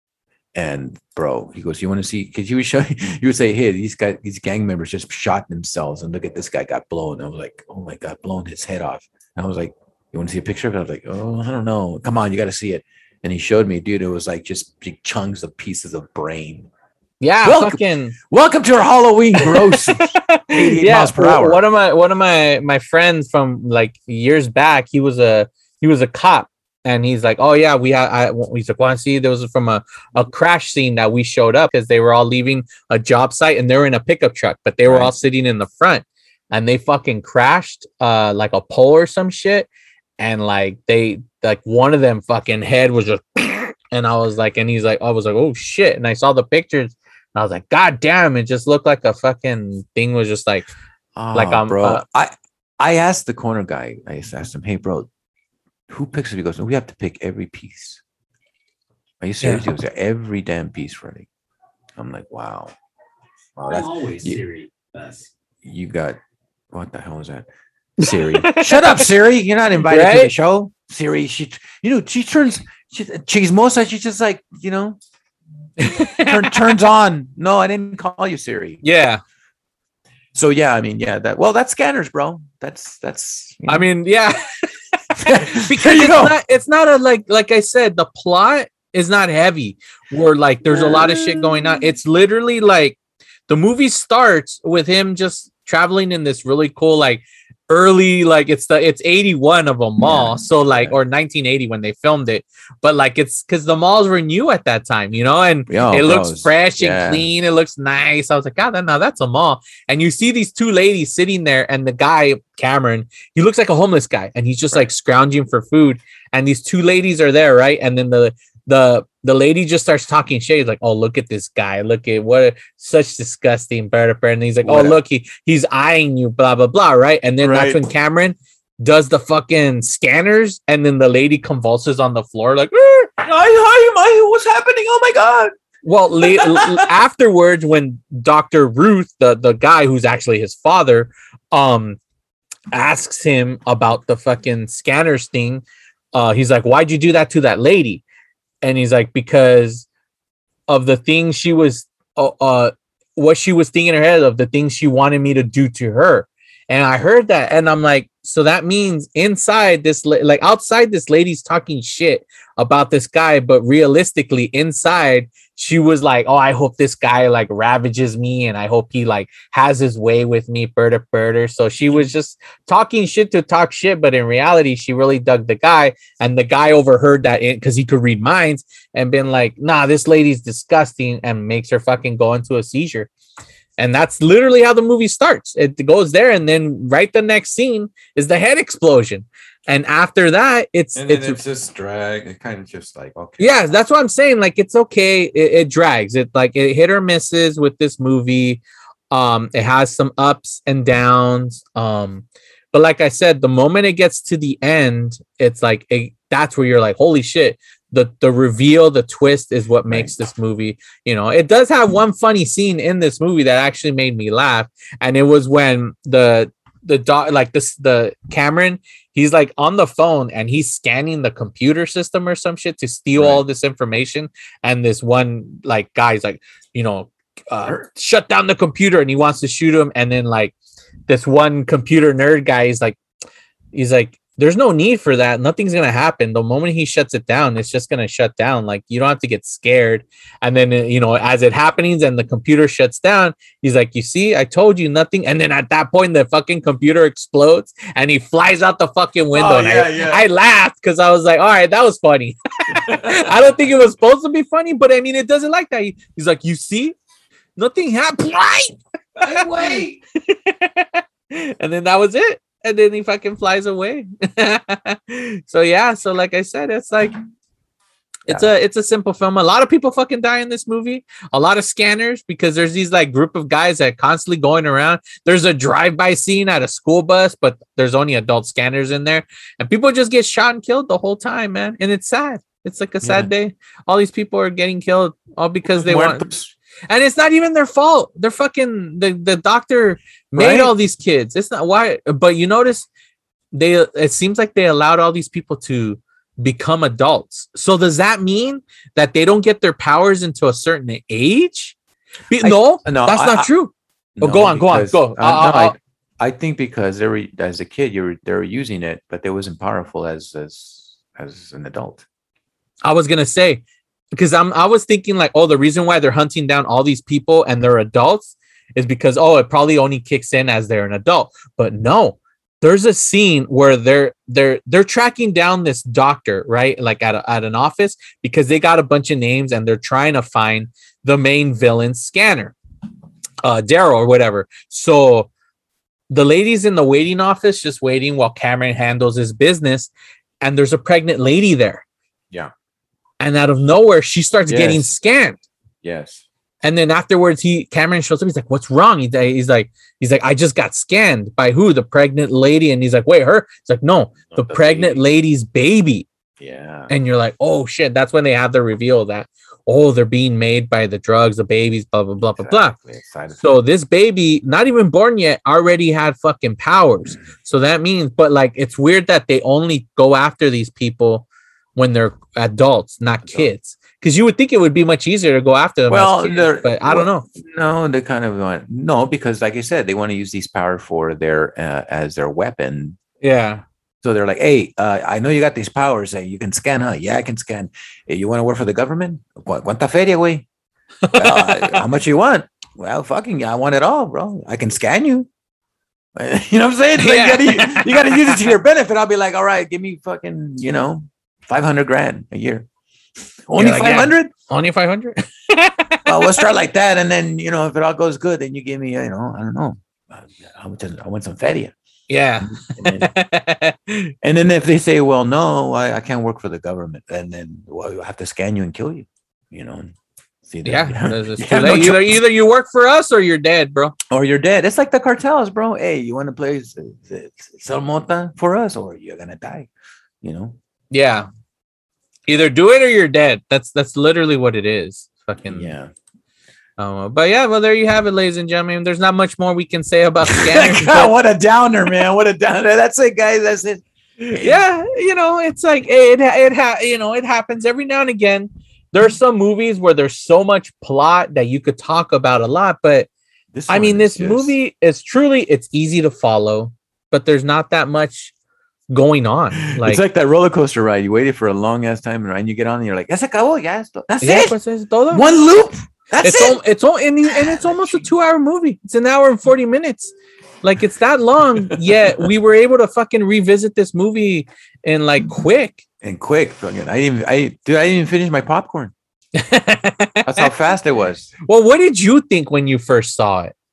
And bro, he goes, "You want to see?" Because he would show, he would say, "Hey, these guys, these gang members just shot themselves, and look at this guy got blown." I was like, "Oh my god, blown his head off." And I was like, "You want to see a picture of it?" I was like, "Oh, I don't know. Come on, you got to see it." And he showed me, dude. It was like just big chunks of pieces of brain. Yeah, welcome, fucking welcome to our Halloween gross. eighty-eight yeah, miles per hour. One of my one of my my friends from like years back, he was a he was a cop. And he's like, "Oh yeah, we had." I, he's like, "Want to see?" There was from a, a crash scene that we showed up because they were all leaving a job site and they were in a pickup truck, but they were right. all sitting in the front, and they fucking crashed, uh, like a pole or some shit, and like they like one of them fucking head was just, and I was like, and he's like, I was like, "Oh shit!" And I saw the pictures, and I was like, "God damn!" It just looked like a fucking thing was just like, oh, like um, bro. uh, I I asked the corner guy. I just asked him, "Hey, bro, who picks it?" He goes, "No, we have to pick every piece." Are you serious? Yeah. He goes, "Every damn piece, Freddie." I'm like, wow. Wow, that's always you, Siri. Best. You got what the hell is that? Siri. Shut up, Siri. You're not invited Right? to the show. Siri, she you know, she turns she chismosa, she's just like, you know, turn, turns on. No, I didn't call you Siri. yeah. So yeah, I mean, yeah, that well, that's scanners, bro. That's that's you know. I mean, yeah. Because There you it's go. not it's not a like like I said, the plot is not heavy where like there's a lot of shit going on. It's literally like the movie starts with him just traveling in this really cool like early like it's the it's eighty-one of a mall, Yeah. so like Yeah. or nineteen eighty when they filmed it, but like it's because the malls were new at that time, you know, and Yo, it bro, looks it's- fresh and yeah. clean, it looks nice. I was like, God, now that's a mall. And you see these two ladies sitting there, and the guy Cameron, he looks like a homeless guy, and he's just like scrounging for food, and these two ladies are there, right? And then the the the lady just starts talking shit. He's like, "Oh, look at this guy. Look at what a, such disgusting bird." And he's like, What "Oh, a- look, he he's eyeing you, blah blah blah," right? And then that's Right. when Cameron does the fucking scanners, and then the lady convulses on the floor, like, "Arr!" Hi, hi, my, what's happening? Oh my god. Well, la- l- afterwards, when Doctor Ruth, the the guy who's actually his father, um, asks him about the fucking scanners thing, uh, he's like, "Why'd you do that to that lady?" And he's like, "Because of the things she was, uh, uh, what she was thinking in her head of the things she wanted me to do to her." And I heard that, and I'm like, so that means inside this, la- like outside, this lady's talking shit about this guy, but realistically, inside, she was like, "Oh, I hope this guy like ravages me, and I hope he like has his way with me, birder birder." So she was just talking shit to talk shit, but in reality, she really dug the guy, and the guy overheard that because he could read minds and been like, "Nah, this lady's disgusting," and makes her fucking go into a seizure. And that's literally how the movie starts. It goes there, and then right the next scene is the head explosion. And after that, it's And then it's, it's just drag. It kind of just like okay. yeah, that's what I'm saying. Like it's okay. It, it drags. It like it hit or misses with this movie. Um, it has some ups and downs. Um, but like I said, the moment it gets to the end, it's like it, that's where you're like, holy shit. The the reveal, the twist is what makes this movie, you know. It does have one funny scene in this movie that actually made me laugh, and it was when the the dog like this the Cameron, he's like on the phone and he's scanning the computer system or some shit to steal Right. all this information, and this one like guy's like, you know, uh, shut down the computer, and he wants to shoot him, and then like this one computer nerd guy is like, he's like, there's no need for that. Nothing's going to happen. The moment he shuts it down, it's just going to shut down. Like, you don't have to get scared. And then, uh, you know, as it happens and the computer shuts down, he's like, you see, I told you nothing. And then at that point, the fucking computer explodes and he flies out the fucking window. Oh, and yeah, I, yeah. I laughed because I was like, all right, that was funny. I don't think it was supposed to be funny, but I mean, it doesn't like that. He- he's like, you see, nothing happened. Right? Wait. And then that was it. And then he fucking flies away. So yeah, so like I said, it's like it's a it's a simple film. A lot of people fucking die in this movie. A lot of scanners because there's these like group of guys that constantly going around. There's a drive-by scene at a school bus, but there's only adult scanners in there, and people just get shot and killed the whole time, man. And it's sad. It's like a sad day. All these people are getting killed all because they want. And it's not even their fault. They're fucking the, the doctor made Right. all these kids. It's not why, but you notice they it seems like they allowed all these people to become adults. So does that mean that they don't get their powers until a certain age? Be- I- no, no, that's I- not I- true. Oh, No, go on, go on, because- go. uh, Uh, no, uh, I, I think because they were as a kid, you were they were using it, but they wasn't powerful as as as an adult. I was gonna say because I'm I was thinking like, oh, the reason why they're hunting down all these people and they're adults is because oh, it probably only kicks in as they're an adult. But no, there's a scene where they're they're they're tracking down this doctor, right? Like at a, at an office because they got a bunch of names and they're trying to find the main villain scanner, uh, Daryl or whatever. So the lady's in the waiting office, just waiting while Cameron handles his business, and there's a pregnant lady there. Yeah. And out of nowhere, she starts Yes. getting scanned. Yes. And then afterwards, he Cameron shows up. He's like, "What's wrong?" He's like, "He's like, he's like, I just got scanned by who? The pregnant lady." And he's like, "Wait, her?" He's like, "No, the, the pregnant baby. lady's baby." Yeah. And you're like, "Oh shit!" That's when they have the reveal that oh, they're being made by the drugs, the babies, blah blah blah blah blah. Exactly. Excited. So this baby, not even born yet, already had fucking powers. So that means, but like, it's weird that they only go after these people when they're adults, not Adults. kids. Because you would think it would be much easier to go after them. Well, as kids, they're- but I don't know. No, they kind of want no because, like I said, they want to use these power for their uh, as their weapon. Yeah. So they're like, "Hey, uh, I know you got these powers. Hey, you can scan, huh? Yeah, I can scan. Hey, you want to work for the government? Cu- ¿Cuánta feria, güey? Well, I- how much you want? Well, fucking, I want it all, bro. I can scan you. You know what I'm saying? It's like, Yeah. you, gotta, you gotta use it to your benefit. I'll be like, all right, give me fucking, you know, five hundred grand a year. Only like, yeah. five hundred? Only five hundred? Well, we'll start like that, and then you know, if it all goes good, then you give me, you know, I don't know, uh, I want, I want some feria. Yeah. And then, and then if they say, well, no, I, I can't work for the government, and then well, I have to scan you and kill you, you know. See that? Yeah. It's You too have no late. either, choice. either you work for us or you're dead, bro. Or you're dead. It's like the cartels, bro. Hey, you want to play s- s- sell mota for us, or you're gonna die, you know. Yeah. Either do it or you're dead. That's that's literally what it is. Fucking Yeah. Um, but yeah, well, there you have it, ladies and gentlemen. There's not much more we can say about scanners. God, what a downer, man! What a downer. That's it, guys. That's it. Yeah, you know, it's like it it ha- you know, it happens every now and again. There are some movies where there's so much plot that you could talk about a lot, but This I mean, one this is just- movie is truly it's easy to follow, but there's not that much going on. Like, it's like that roller coaster ride. You waited for a long ass time, and you get on, and you're like, "Ya se acabó, ya esto." That's yeah, it. pues es todo. One loop. That's it's it. al- it's all and, and it's almost a two-hour movie. It's an hour and forty minutes. Like it's that long, yet we were able to fucking revisit this movie in like quick. And quick, fucking. I didn't. I dude. I didn't even finish my popcorn. That's how fast it was. Well, what did you think when you first saw it?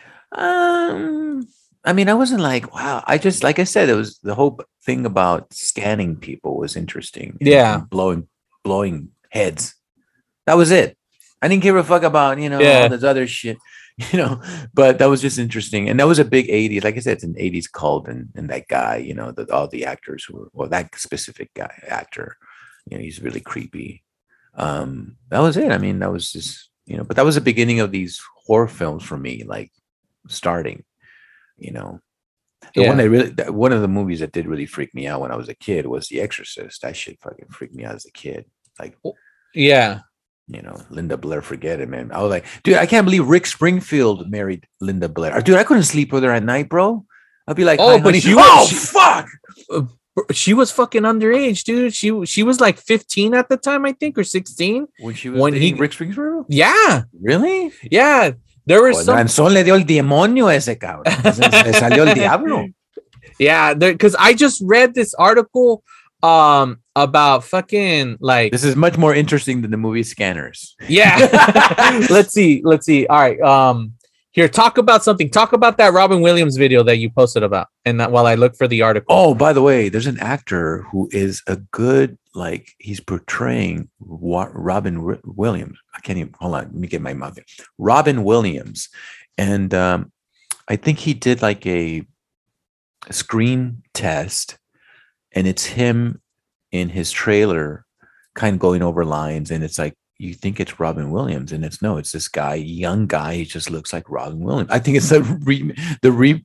Um, I mean, I wasn't like, wow. I just, like I said, it was the whole thing about scanning people was interesting. and- Yeah. and blowing, blowing heads. That was it. I didn't give a fuck about, you know, Yeah. all this other shit, you know, but that was just interesting. And that was a big eighties, like I said, it's an eighties cult. And, and that guy, you know, that all the actors who were, well, that specific guy, actor, you know, he's really creepy. Um, that was it. I mean, that was just, you know, but that was the beginning of these horror films for me, like starting, you know. The Yeah. one that really, that- one of the movies that did really freak me out when I was a kid was The Exorcist. That shit fucking freaked me out as a kid. Like, Yeah. you know, Linda Blair, forget it, man. I was like, dude, I can't believe Rick Springfield married Linda Blair. Dude, I couldn't sleep with her at night, bro. I'd be like, Oh, "Hi, but honey." she oh, was- she- fuck. She was fucking underage, dude. She she was like fifteen at the time, I think, or sixteen. When she was when dating he- Rick Springfield? Yeah. Really? Yeah. There was Pues, some Danzón le dio el demonio a ese cabrón. Se, se salió el diablo. Yeah, because I just read this article um about fucking like This is much more interesting than the movie Scanners. yeah. let's see, let's see. All right, um, here talk about something. Talk about that Robin Williams video that you posted about, and that while I look for the article. Oh, by the way, there's an actor who is a good, like, he's portraying Wa- Robin Wi- Williams. I can't even, hold on, let me get my mouth here. Robin Williams. And um, I think he did like a, a screen test, and it's him in his trailer kind of going over lines. And it's like, you think it's Robin Williams, and it's no, it's this guy, young guy. He just looks like Robin Williams. I think it's the re, the re,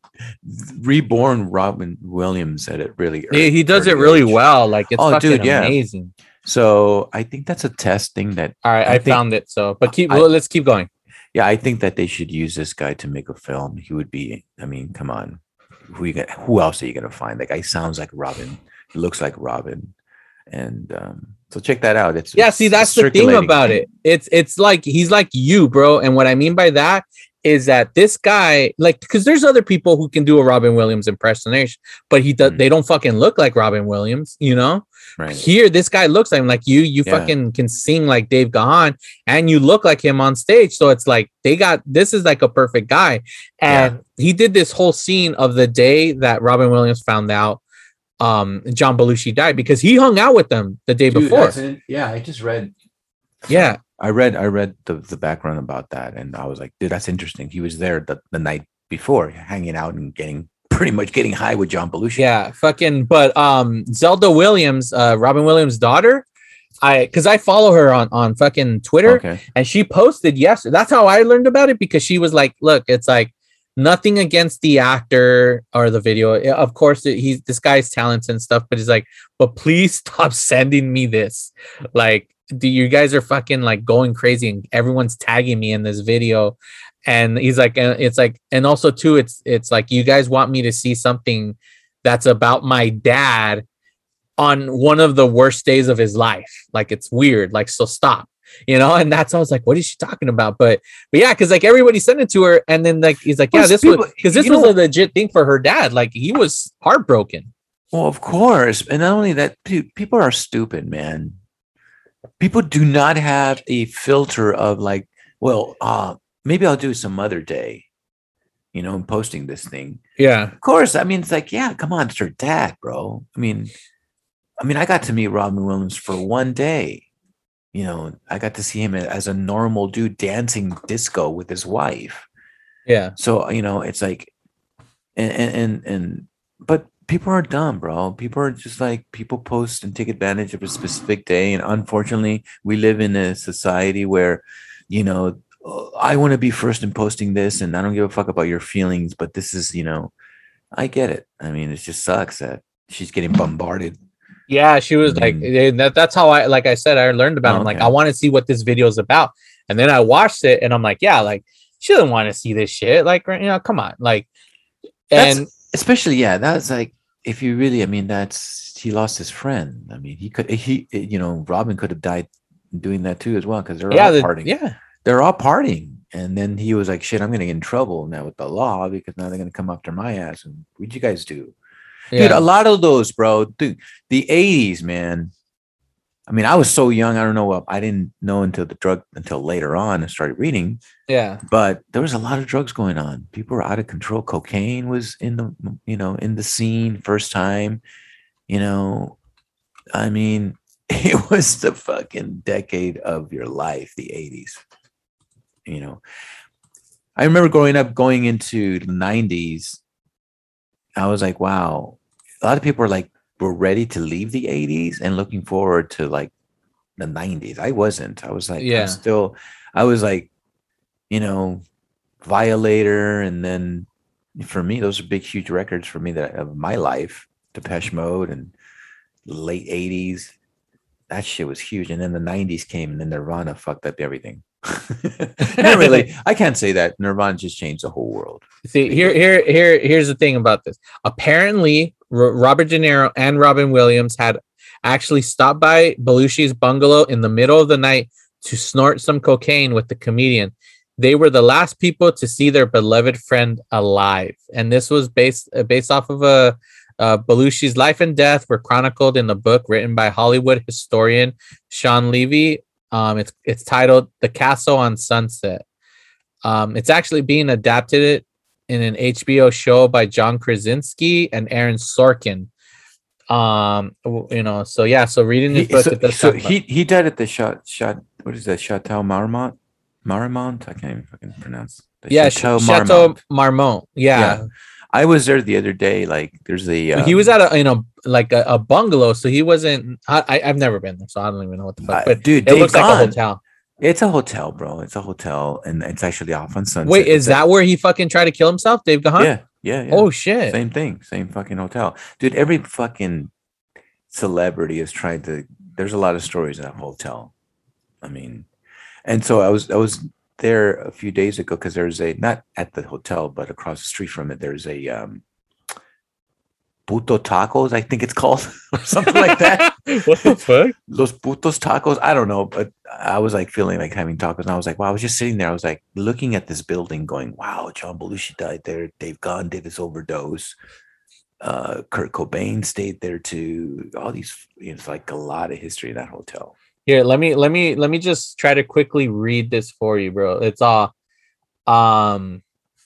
reborn Robin Williams at it really. He, he does it really age. well. Like it's oh, fucking dude, yeah. amazing. So I think that's a test thing that. All right, I, I think, found it. So, but keep. I, well, let's keep going. Yeah, I think that they should use this guy to make a film. He would be. I mean, come on, who you gonna, who else are you gonna find? That guy sounds like Robin. He looks like Robin, and um, so check that out. It's yeah. It's, see, that's the thing about it. It's it's like he's like you, bro. And what I mean by that is that this guy, like, because there's other people who can do a Robin Williams impersonation, but he does. Mm. They don't fucking look like Robin Williams, you know. Right. Here, this guy looks like him. Like you, you yeah. fucking can sing like Dave Gahan, and you look like him on stage. So it's like they got this is like a perfect guy, and yeah. he did this whole scene of the day that Robin Williams found out um John Belushi died because he hung out with them the day Dude, before. Yeah, I just read. Yeah, I read. I read the the background about that, and I was like, dude, that's interesting. He was there the, the night before, hanging out and getting. Pretty much getting high with John Belushi. Yeah, fucking. But um, Zelda Williams, uh, Robin Williams' daughter, I because I follow her on on fucking Twitter, okay. and she posted yesterday. That's how I learned about it because she was like, "Look, it's like nothing against the actor or the video. Of course, he's this guy's talents and stuff, but he's like, but please stop sending me this. Like, do you guys are fucking like going crazy and everyone's tagging me in this video." And he's like, and it's like, and also too, it's it's like you guys want me to see something that's about my dad on one of the worst days of his life. Like it's weird. Like so, stop. You know. And that's I was like, what is she talking about? But but yeah, because like everybody sent it to her, and then like he's like, yeah, well, this people, was because this was know, a legit thing for her dad. Like he was heartbroken. Well, of course, and not only that, dude, people are stupid, man. People do not have a filter of like, well, uh. maybe I'll do some other day, you know, and posting this thing. Yeah. Of course. I mean, it's like, yeah, come on, it's her dad, bro. I mean, I mean, I got to meet Robin Williams for one day. You know, I got to see him as a normal dude dancing disco with his wife. Yeah. So, you know, it's like, and, and, and, but people are dumb, bro. People are just like, people post and take advantage of a specific day. And unfortunately, we live in a society where, you know, I want to be first in posting this, and I don't give a fuck about your feelings, but this is, you know, I get it. I mean, it just sucks that she's getting bombarded. Yeah, she was like, that, that's how I, like I said, I learned about it. I'm okay. like, I want to see what this video is about. And then I watched it and I'm like, yeah, like she doesn't want to see this shit. Like, you know, come on. Like, and that's, especially, yeah, that's like, if you really, I mean, that's, he lost his friend. I mean, he could, he, you know, Robin could have died doing that too as well. Cause they're yeah, all the, partying. Yeah. They're all partying. And then he was like, shit, I'm going to get in trouble now with the law because now they're going to come after my ass. And what'd you guys do? Yeah. Dude, a lot of those, bro. Dude, the eighties, man. I mean, I was so young. I don't know what I didn't know until the drug until later on and started reading. Yeah. But there was a lot of drugs going on. People were out of control. Cocaine was in the, you know, in the scene first time. You know, I mean, it was the fucking decade of your life, the eighties. You know, I remember growing up, going into the nineties. I was like, wow, a lot of people were like, were ready to leave the eighties and looking forward to like the nineties. I wasn't. I was like, yeah, I'm still, I was like, you know, Violator. And then for me, those are big, huge records for me that of my life, Depeche Mode and late eighties. That shit was huge. And then the nineties came and then Nirvana fucked up everything. Not really. I can't say that. Nirvana just changed the whole world. See, here, here, here, here's the thing about this. Apparently, R- Robert De Niro and Robin Williams had actually stopped by Belushi's bungalow in the middle of the night to snort some cocaine with the comedian. They were the last people to see their beloved friend alive, and this was based uh, based off of a. Uh, Belushi's life and death were chronicled in the book written by Hollywood historian Sean Levy. Um, it's it's titled "The Castle on Sunset." Um, it's actually being adapted in an H B O show by John Krasinski and Aaron Sorkin. Um, you know, so yeah, so reading this he, book, so, it does so he he died at the shot shot. What is that? Chateau Marmont, Marmont. I can't even fucking pronounce. The yeah, Chateau, Chateau Marmont. Yeah. yeah. I was there the other day. Like, there's a um, he was at a you know like a, a bungalow, so he wasn't. I I've never been there, so I don't even know what the fuck. But uh, dude, it Dave looks Gahan, like a hotel. It's a hotel, bro. It's a hotel, and it's actually off on Sunset. Wait, is It's a- that where he fucking tried to kill himself, Dave Gahan? yeah, yeah, yeah. Oh shit. Same thing, same fucking hotel, dude. Every fucking celebrity has tried to. There's a lot of stories in that hotel. I mean, and so I was I was there a few days ago because there's a not at the hotel, but across the street from it, there's a um, Puto Tacos, I think it's called, or something like that. What the fuck? Los Putos Tacos, I don't know, but I was like feeling like having tacos, and I was like, wow, I was just sitting there. I was like looking at this building, going, wow, John Belushi died there. Dave Gahan did his overdose. Uh, Kurt Cobain stayed there too. All these, it's like a lot of history in that hotel. Here, let me let me let me just try to quickly read this for you, bro. It's all um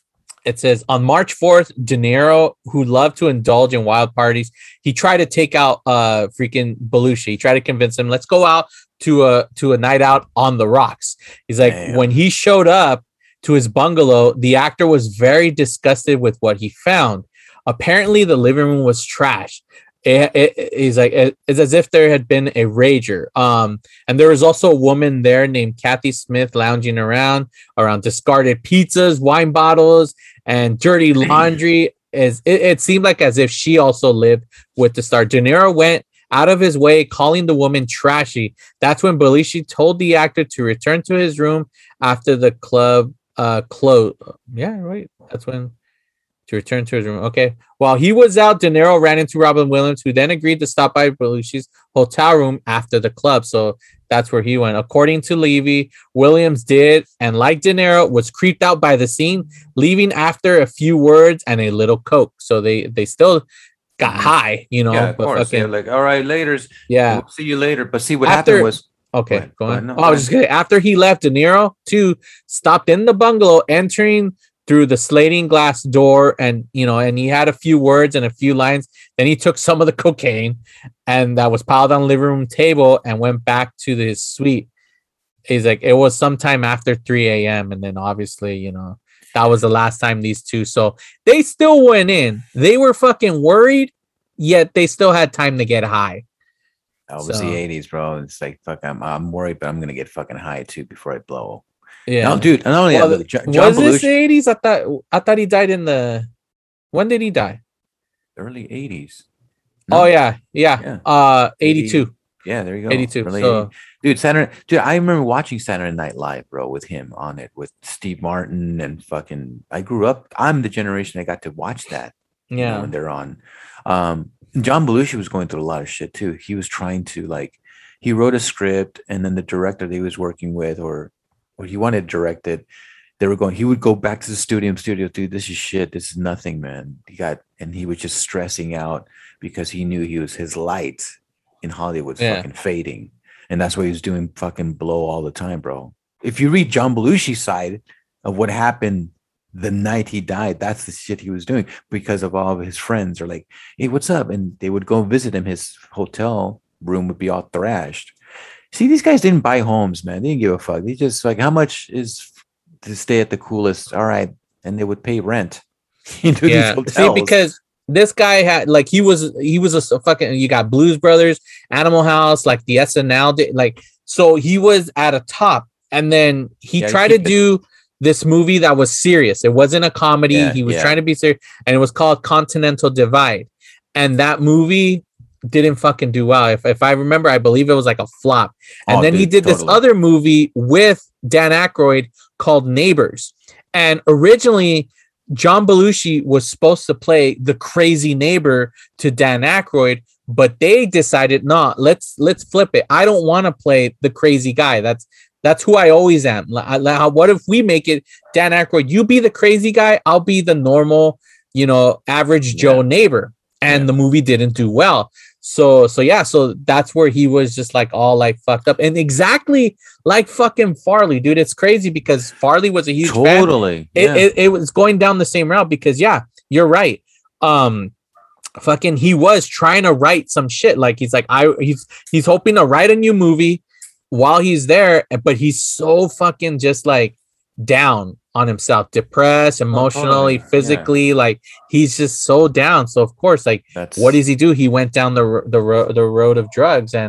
it says on March fourth, De Niro, who loved to indulge in wild parties, he tried to take out uh freaking Belushi. He tried to convince him, let's go out to a to a night out on the rocks. He's like, Damn. when he showed up to his bungalow, the actor was very disgusted with what he found. Apparently, the living room was trash. It, it, he's like, it, it's as if there had been a rager. Um, and there was also a woman there named Kathy Smith lounging around, around discarded pizzas, wine bottles, and dirty laundry. As it, it seemed like as if she also lived with the star. De Niro went out of his way, calling the woman trashy. That's when Belushi told the actor to return to his room after the club uh closed. Yeah, right. That's when. To return to his room. Okay. While he was out, De Niro ran into Robin Williams, who then agreed to stop by Belushi's hotel room after the club. So that's where he went. According to Levy, Williams did, and like De Niro, was creeped out by the scene, leaving after a few words and a little coke. So they they still got high, you know. Yeah, of but course. fucking- They're like, all right, later's. yeah. We'll see you later. But see what After- happened was. Okay, Go ahead, go go on. ahead. No, oh, go I was just kidding. After he left, De Niro too stopped in the bungalow, entering through the slating glass door, and you know, and he had a few words and a few lines. Then he took some of the cocaine, and that was piled on the living room table, and went back to his suite. He's like, it was sometime after three a.m. and then obviously, you know, that was the last time these two. So they still went in. They were fucking worried, yet they still had time to get high. That was So- the eighties, bro. It's like, fuck, I'm, I'm worried, but I'm gonna get fucking high too before I blow. Yeah, No, dude. Not only Well, that, but Jo- John was this the Belushi, eighties? I thought I thought he died in the. When did he die? early eighties. Oh yeah, yeah. Yeah. Uh, eighty-two. Yeah, there you go. eighty-two. Early So eighties. Dude, Saturday, dude, I remember watching Saturday Night Live, bro, with him on it, with Steve Martin and fucking. I grew up. I'm the generation that got to watch that. you know, yeah, when they're on. Um, John Belushi was going through a lot of shit too. He was trying to like, he wrote a script, and then the director that he was working with, or or he wanted to direct it, they were going. He would go back to the studio, studio, dude. This is shit. This is nothing, man. He got, and he was just stressing out because he knew he was his light in Hollywood Yeah. fucking fading, and that's why he was doing fucking blow all the time, bro. If you read John Belushi's side of what happened the night he died, that's the shit he was doing, because of all of his friends are like, hey, what's up? And they would go visit him. His hotel room would be all thrashed. See, these guys didn't buy homes, man. They didn't give a fuck. They just like, how much is to stay at the coolest? All right. And they would pay rent into yeah. these See, hotels. because this guy had like he was he was a s- fucking. You got Blues Brothers, Animal House, like the S N L, did, like so he was at a top, and then he Yeah, he tried to keep it- do this movie that was serious. It wasn't a comedy. Yeah, he was yeah. trying to be serious, and it was called Continental Divide, and that movie didn't fucking do well. If if I remember, I believe it was like a flop. And Oh, then he dude, did this totally. other movie with Dan Aykroyd called Neighbors. And originally, John Belushi was supposed to play the crazy neighbor to Dan Aykroyd, but they decided, no, let's let's flip it. I don't want to play the crazy guy. That's that's who I always am. Li- I- li- how- What if we make it Dan Aykroyd? You be the crazy guy. I'll be the normal, you know, average Joe Yeah. neighbor. And Yeah. the movie didn't do well. So so yeah, so that's where he was just like all like fucked up, and exactly like fucking Farley, dude. It's crazy because Farley was a huge fan. totally. It, yeah. it it was going down the same route because yeah, you're right. Um, fucking, he was trying to write some shit. Like he's like I he's he's hoping to write a new movie while he's there, but he's so fucking just like down on himself, depressed, emotionally, yeah. physically. Like he's just so down. So of course, like That's what does he do? He went down the ro- the ro- the road of drugs, and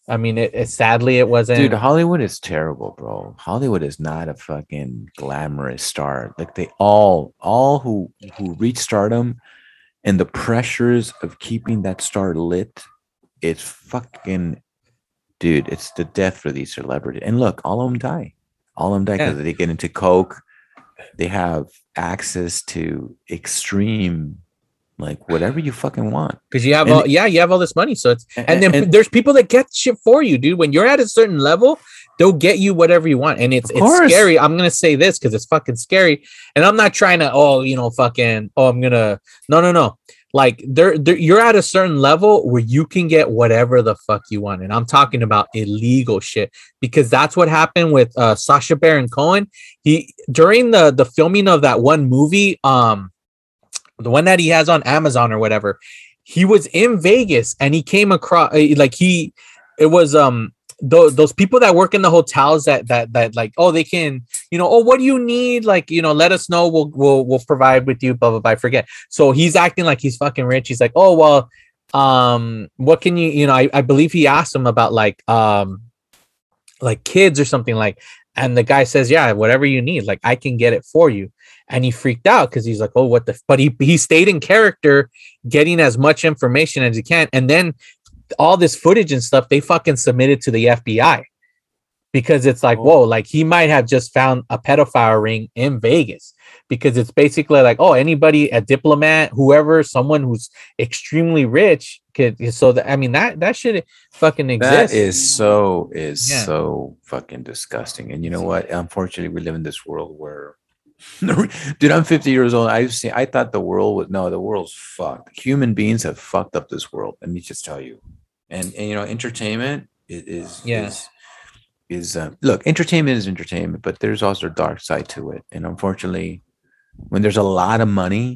I mean, it, it sadly it wasn't. Dude, Hollywood is terrible, bro. Hollywood is not a fucking glamorous star. Like they all, all who who reach stardom, and the pressures of keeping that star lit, it's fucking, dude. It's the death for these celebrities. And look, all of them die. All of them die because Yeah. they get into coke. They have access to extreme, like whatever you fucking want. Because you have And- all, yeah, you have all this money, so it's and, And- then and- there's people that get shit for you, dude. When you're at a certain level, they'll get you whatever you want, and it's Of it's course. scary. I'm gonna say this because it's fucking scary, and I'm not trying to oh you know fucking oh I'm gonna no no no like there you're at a certain level where you can get whatever the fuck you want, and I'm talking about illegal shit because that's what happened with uh Sacha Baron Cohen. He during the the filming of that one movie, um. the one that he has on Amazon or whatever, he was in Vegas and he came across like he it was um th- those people that work in the hotels that that that like oh they can you know oh what do you need like you know let us know we'll we'll we'll provide with you blah blah blah I forget. So he's acting like he's fucking rich. He's like oh well um what can you you know I, I believe he asked him about like um like kids or something like, and the guy says yeah whatever you need like I can get it for you. And he freaked out because he's like, oh, what the, f-? But he, he stayed in character, getting as much information as he can. And then all this footage and stuff, they fucking submitted to the F B I because it's like, Oh. whoa, like he might have just found a pedophile ring in Vegas because it's basically like, oh, anybody, a diplomat, whoever, someone who's extremely rich could. So that, I mean, that, that should fucking exist. That is so, is Yeah. so fucking disgusting. And you know what? Unfortunately, we live in this world where, dude, I'm fifty years old. I've seen, I thought the world was, no, the world's fucked. Human beings have fucked up this world. Let me just tell you. And, and you know, entertainment is, is, Yeah. is, is uh, look, entertainment is entertainment, but there's also a dark side to it. And unfortunately, when there's a lot of money,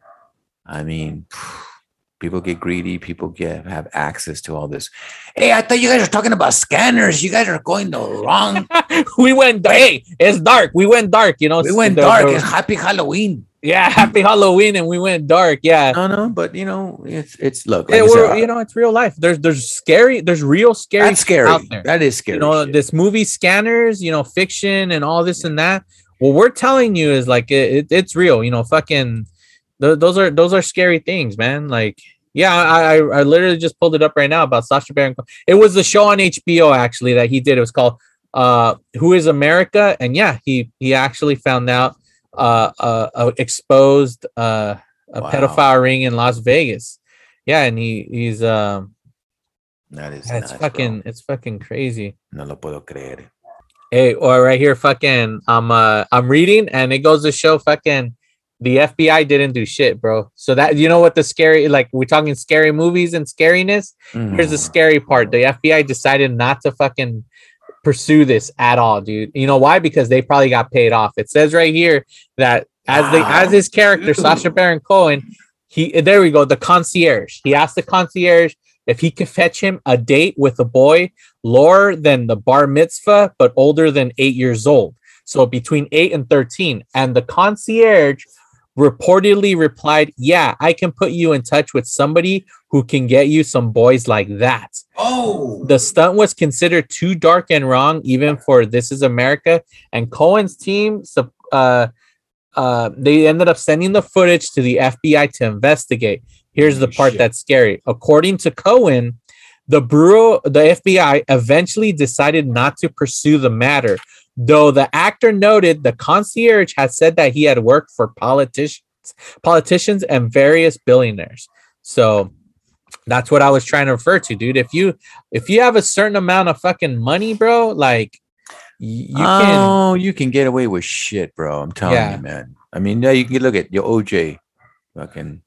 I mean, people get greedy. People get have access to all this. Hey, I thought you guys were talking about scanners. You guys are going the wrong. we went, hey, it's dark. We went dark, you know. We went the- dark. the- It's Happy Halloween. yeah, happy Halloween, and we went dark. Yeah. No, no, but you know, it's it's look. Yeah, Like I we're, said, you know, it's real life. There's there's scary, there's real scary that's scary. out there. That is scary. You know, shit. this movie Scanners, you know, fiction and all this and that. What we're telling you is like it, it- it's real. You know, fucking th- those are those are scary things, man. Like, yeah, I, I I literally just pulled it up right now about Sacha Baron Cohen. It was the show on H B O actually that he did. It was called uh Who is America? And yeah, he he actually found out uh uh, uh exposed uh a Wow. pedophile ring in Las Vegas. Yeah, and he he's um that is it's nuts, fucking bro. it's fucking crazy. No lo puedo creer. Hey, or right here, fucking, I'm uh, I'm reading, and it goes to show, fucking, the F B I didn't do shit, bro. So that you know what the scary, like we're talking scary movies and scariness. Here's the Mhm. scary part: the F B I decided not to fucking pursue this at all, dude. You know why? Because they probably got paid off. It says right here that as the Wow. as his character, Dude. Sacha Baron Cohen, he there we go, the concierge. He asked the concierge if he could fetch him a date with a boy lower than the bar mitzvah, but older than eight years old. So between eight and thirteen. And the concierge reportedly replied, yeah, I can put you in touch with somebody who can get you some boys like that. Oh, The stunt was considered too dark and wrong, even for This Is America. And Cohen's team, sup- uh, uh, they ended up sending the footage to the F B I to investigate. Here's the Holy part shit. that's scary. According to Cohen, the bureau, the F B I eventually decided not to pursue the matter, though the actor noted the concierge had said that he had worked for politicians, politicians and various billionaires. So that's what I was trying to refer to, dude. If you if you have a certain amount of fucking money, bro, like y- you can. oh, you can get away with shit, bro. I'm telling Yeah. you, man. I mean, yeah, you can look at your O J, fucking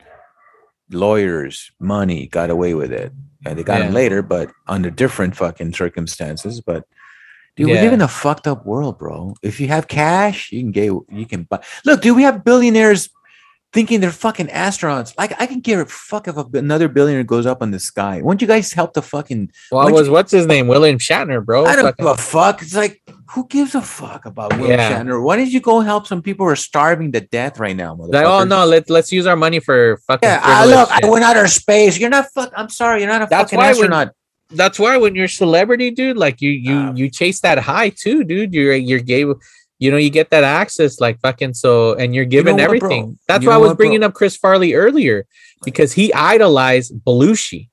lawyers, money, got away with it. And they got him Yeah. later, but under different fucking circumstances. But dude, we Yeah. live in a fucked up world, bro. If you have cash, you can get, you can buy. Look, dude, we have billionaires thinking they're fucking astronauts. Like, I can give a fuck if a, another billionaire goes up in the sky. Won't you guys help the fucking? Well, won't was you- what's his name? William Shatner, bro. I don't Fucking- give a fuck. It's like, who gives a fuck about Will Yeah. Shatner? Why did you go help some people who are starving to death right now, motherfucker? Like, oh no, let's let's use our money for fucking. Yeah, I frivolous look, I shit. went outer space. You're not fuck. I'm sorry, you're not a That's fucking why when- astronaut. that's why when you're a celebrity, dude, like you you Uh, you chase that high too, dude. You're you're gay, you know, you get that access, like fucking so, and you're given know what, bro? everything. That's You why I know was what, bro? bringing up Chris Farley earlier because he idolized Belushi.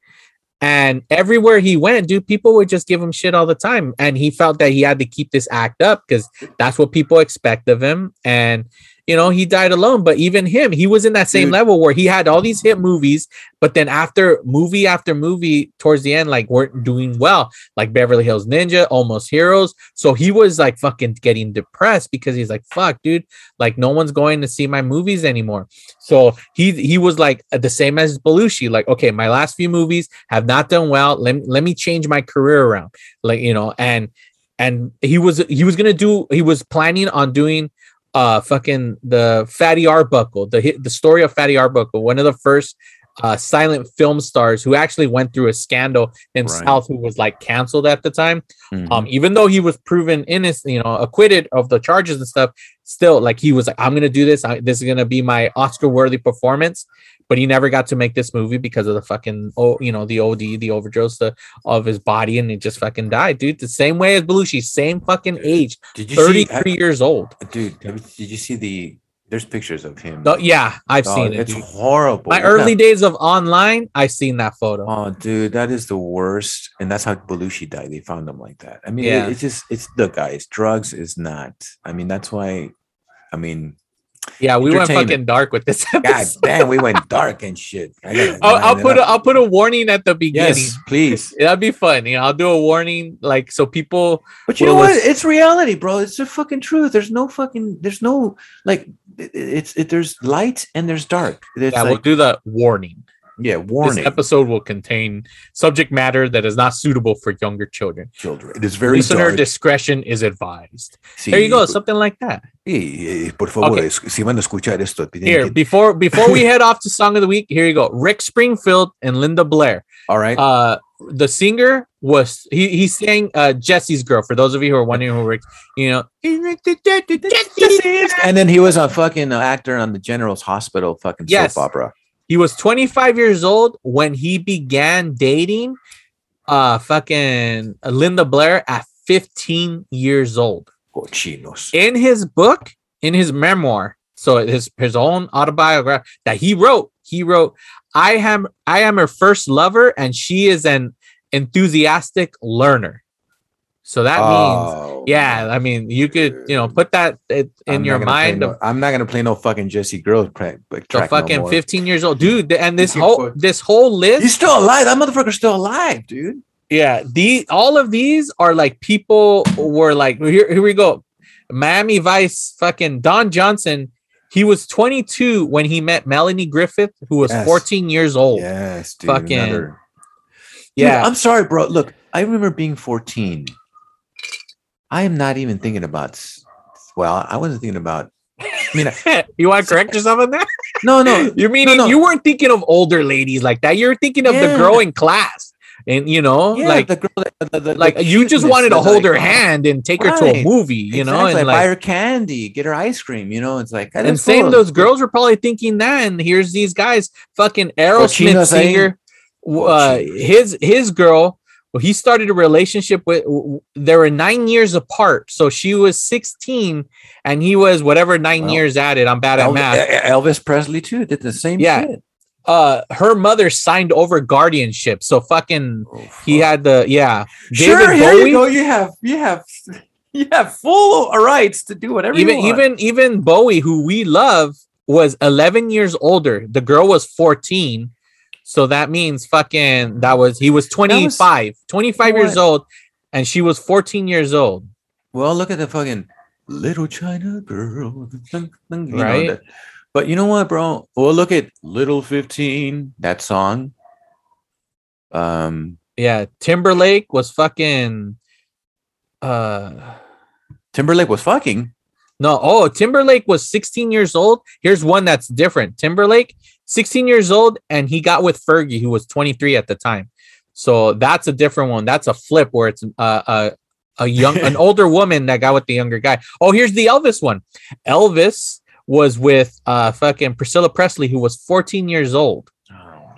And everywhere he went, dude, people would just give him shit all the time. And he felt that he had to keep this act up because that's what people expect of him. And, you know, he died alone. But even him, he was in that same Dude. level where he had all these hit movies. But then after movie after movie towards the end, like weren't doing well, like Beverly Hills Ninja, Almost Heroes. So he was like fucking getting depressed because he's like, fuck, dude, like no one's going to see my movies anymore. So he he was like the same as Belushi, like, okay, my last few movies have not done well. Let, let me change my career around. Like, you know, and and he was he was gonna do he was planning on doing uh fucking the Fatty Arbuckle, the hit the story of Fatty Arbuckle, one of the first uh silent film stars who actually went through a scandal himself, Right. who was like canceled at the time. Mhm. Um, even though he was proven innocent, you know, acquitted of the charges and stuff, still, like he was like, I'm gonna do this. I, this is gonna be my Oscar-worthy performance. But he never got to make this movie because of the fucking, oh, you know, the O D, the overdose the, of his body, and he just fucking died, dude. The same way as Belushi, same fucking age, Did you see? thirty-three years old. Dude, have you- did you see the? There's pictures of him. Oh, yeah, I've Oh, seen it. It's Dude. horrible. My Look early at- days of online, I've seen that photo. Oh, dude, that is the worst, and that's how Belushi died. They found him like that. I mean, Yeah. it, it's just, it's the guys. Drugs is not. I mean, that's why. I mean, Yeah, we went entertainment. fucking dark with this God episode. damn, we went dark and shit. I gotta I'll, I'll line it put a, up. I'll put a warning at the beginning. Yes, please. That'd be fun. You know, I'll do a warning, like so people. But you Well, know what? let's- It's reality, bro. It's the fucking truth. There's no fucking. There's no like. it- It's it. There's light and there's dark. It's Yeah, we'll like do the warning. yeah, This warning. episode will contain subject matter that is not suitable for younger children. Children. It is very Listener dark. discretion is advised. Sí, There you go, por- something like that. y- y por favor, Okay. es- si van a escuchar esto, tienen Here, que- before before we head off to song of the week, here you go. Rick Springfield and Linda Blair. all right. Uh, the singer was he he sang uh Jesse's Girl. For those of you who are wondering who Rick, you know, And then he was a fucking uh, actor on the General's Hospital fucking Yes. soap opera. he was twenty-five years old when he began dating uh fucking Linda Blair at fifteen years old. Cochinos. In his book, in his memoir, so his his own autobiography that he wrote, he wrote, I am I am her first lover and she is an enthusiastic learner. So that means Oh, yeah, I mean, you could, you know, put that it, in I'm your not gonna play mind. no- of I'm not gonna play no fucking Jesse Girl track, but the track no fucking more. fifteen years old dude, and this You whole put- this whole list. He's still alive. That motherfucker's still alive, dude. Yeah, the all of these are like people were like here, here we go. Miami Vice fucking Don Johnson. He was twenty-two when he met Melanie Griffith, who was Yes. fourteen years old. Yes, dude. Fucking- another- Dude, Yeah. I'm sorry, bro. Look, I remember being fourteen. I am not even thinking about. s- Well, I wasn't thinking about. I mean, I- You want to correct yourself on that? no, no. You meaning no. you weren't thinking of older ladies like that. You're thinking of the Yeah. girl in class. And you know, Yeah, like the girl, the, the, the, like the you just cuteness, wanted to the, hold like, her oh, hand and take her to a right. movie, you know, exactly, and buy like her candy, get her ice cream. You know, it's like and same those girls were probably thinking that, and here's these guys, fucking Aerosmith Cochinos, eh? singer, w- uh, Cochinos. his his girl. Well, he started a relationship with. w- w- They were nine years apart, so she was sixteen, and he was whatever nine Well, years at it. I'm bad at Elvis, math. Elvis Presley too did the same Yeah. shit. Uh, her mother signed over guardianship, so fucking Oh, he fuck. had the yeah. Sure, David here Bowie, you go. You have you have you have full rights to do whatever even you want. even even Bowie, who we love, was eleven years older. The girl was fourteen. So that means fucking that was he was twenty-five, twenty-five You know years what? old, and she was fourteen years old. Well, look at the fucking little China girl, you know, Right. that- but you know what, bro? Well, look at Little fifteen, that song. Um, Yeah, Timberlake was fucking uh Timberlake was fucking. no, oh, Timberlake was sixteen years old. Here's one that's different. Timberlake, sixteen years old, and he got with Fergie, who was twenty-three at the time. So that's a different one. That's a flip where it's uh, a a young, an older woman that got with the younger guy. Oh, here's the Elvis one. Elvis was with uh fucking Priscilla Presley, who was fourteen years old. Oh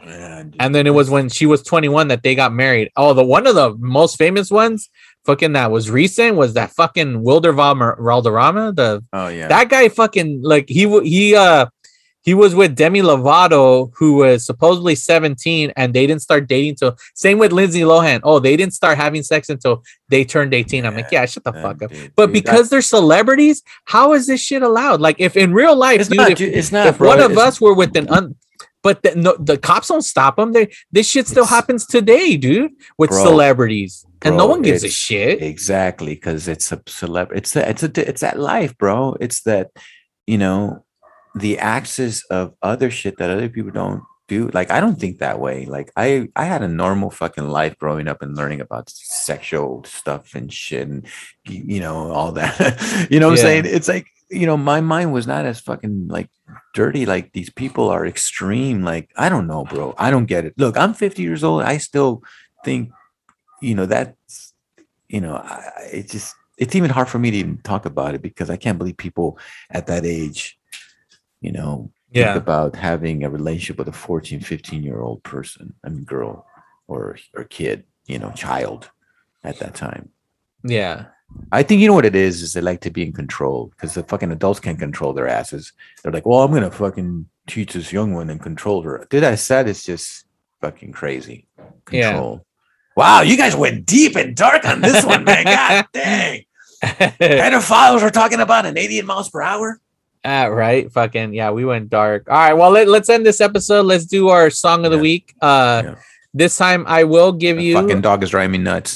Yeah, dude. And then it was when she was twenty-one that they got married. Oh, the one of the most famous ones, fucking that was recent, was that fucking Wilder Val- Valderrama. The Oh yeah. that guy fucking like he w- he uh he was with Demi Lovato, who was supposedly seventeen, and they didn't start dating till. Same with Lindsay Lohan. Oh, they didn't start having sex until they turned eighteen. I'm like, yeah, shut the man, fuck up. dude, But dude, because they're celebrities, how is this shit allowed? Like, if in real life, It's dude, not, if, dude, it's not, if bro, one of it's- us were with an un, but the, no, the cops don't stop them. They this shit still It's- happens today, dude, with Bro, celebrities, and no bro, one gives a it's- shit. Exactly, because it's a celeb. It's that. It's a. It's that life, bro. It's that. You know, the access of other shit that other people don't do. Like, I don't think that way. Like, I I had a normal fucking life growing up and learning about sexual stuff and shit, and you know all that. You know what Yeah. I'm saying? It's like, you know, my mind was not as fucking like dirty. Like, these people are extreme. Like, I don't know, bro. I don't get it. Look, I'm fifty years old. I still think, you know, that's, you know, I, I- it just, it's even hard for me to even talk about it because I can't believe people at that age, you know, think Yeah. about having a relationship with a fourteen, fifteen year old person. I mean, girl or, or kid, you know, child at that time. Yeah, I think, you know what it is, is they like to be in control because the fucking adults can't control their asses. They're like, well, I'm going to fucking teach this young one and control her. Dude, I said it's just fucking crazy. Yeah. Control. Wow, you guys went deep and dark on this one, man. God dang. Pedophiles we're talking about an eighty miles per hour. Ah, right. Fucking yeah, we went dark. All right, well let, let's end this episode. Let's do our song of the Yeah. week. Uh Yeah. this time I will give The you fucking dog is driving me nuts.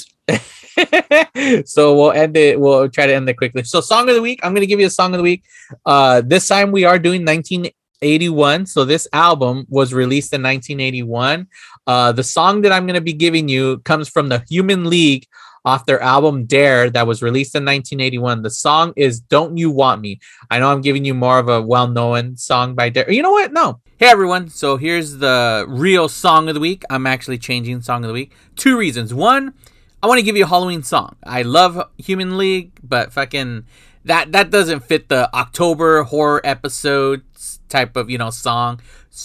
so we'll end it. We'll try to end it quickly. So song of the week, I'm gonna give you a song of the week. Uh this time we are doing nineteen eighty-one. So this album was released in nineteen eighty-one. Uh the song that I'm gonna be giving you comes from the Human League off their album Dare that was released in nineteen eighty-one. The song is Don't You Want Me. I know I'm giving you more of a well-known song by Dare. You know what? No. Hey everyone, so here's the real song of the week. I'm actually changing song of the week. Two reasons. One, I want to give you a Halloween song. I love Human League, but fucking that that doesn't fit the October horror episodes type of, you know, song.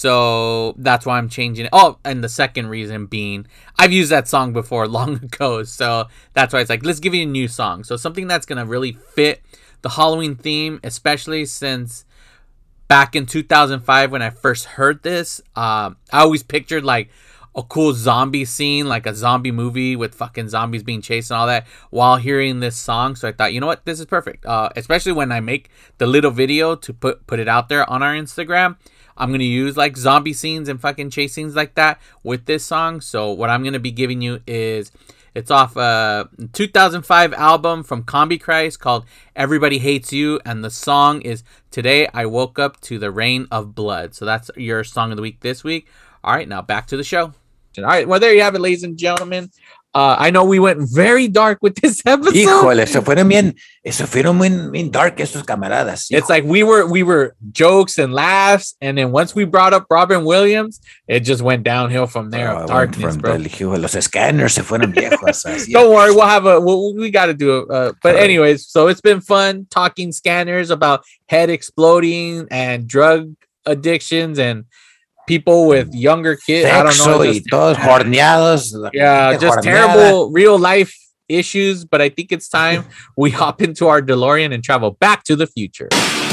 So that's why I'm changing it. Oh, and the second reason being I've used that song before long ago. So that's why it's like, let's give you a new song. So something that's going to really fit the Halloween theme, especially since back in two thousand five when I first heard this, um, I always pictured like a cool zombie scene, like a zombie movie with fucking zombies being chased and all that while hearing this song. So I thought, you know what, this is perfect. Uh, especially when I make the little video to put put it out there on our Instagram. I'm going to use like zombie scenes and fucking chase scenes like that with this song. So what I'm going to be giving you is, it's off a two thousand five album from Combi Christ called Everybody Hates You. And the song is Today I Woke Up to the Rain of Blood. So that's your song of the week this week. All right, now back to the show. All right, well, there you have it, ladies and gentlemen. Uh, I know we went very dark with this episode. Híjole, se fueron bien, se fueron bien, bien dark estos camaradas. It's like we were we were jokes and laughs, and then once we brought up Robin Williams, it just went downhill from there. Oh, of I went darkness, from bro. the- hijo, los scanners se fueron viejos. así. Don't worry, we'll have a we'll, we got to do it. Uh, but All right. anyways, so it's been fun talking scanners about head exploding and drug addictions and people with younger kids. I don't know. Sexo y just- todos horneados. yeah, Gente just horneada. terrible real life issues. But I think it's time we hop into our DeLorean and travel back to the future.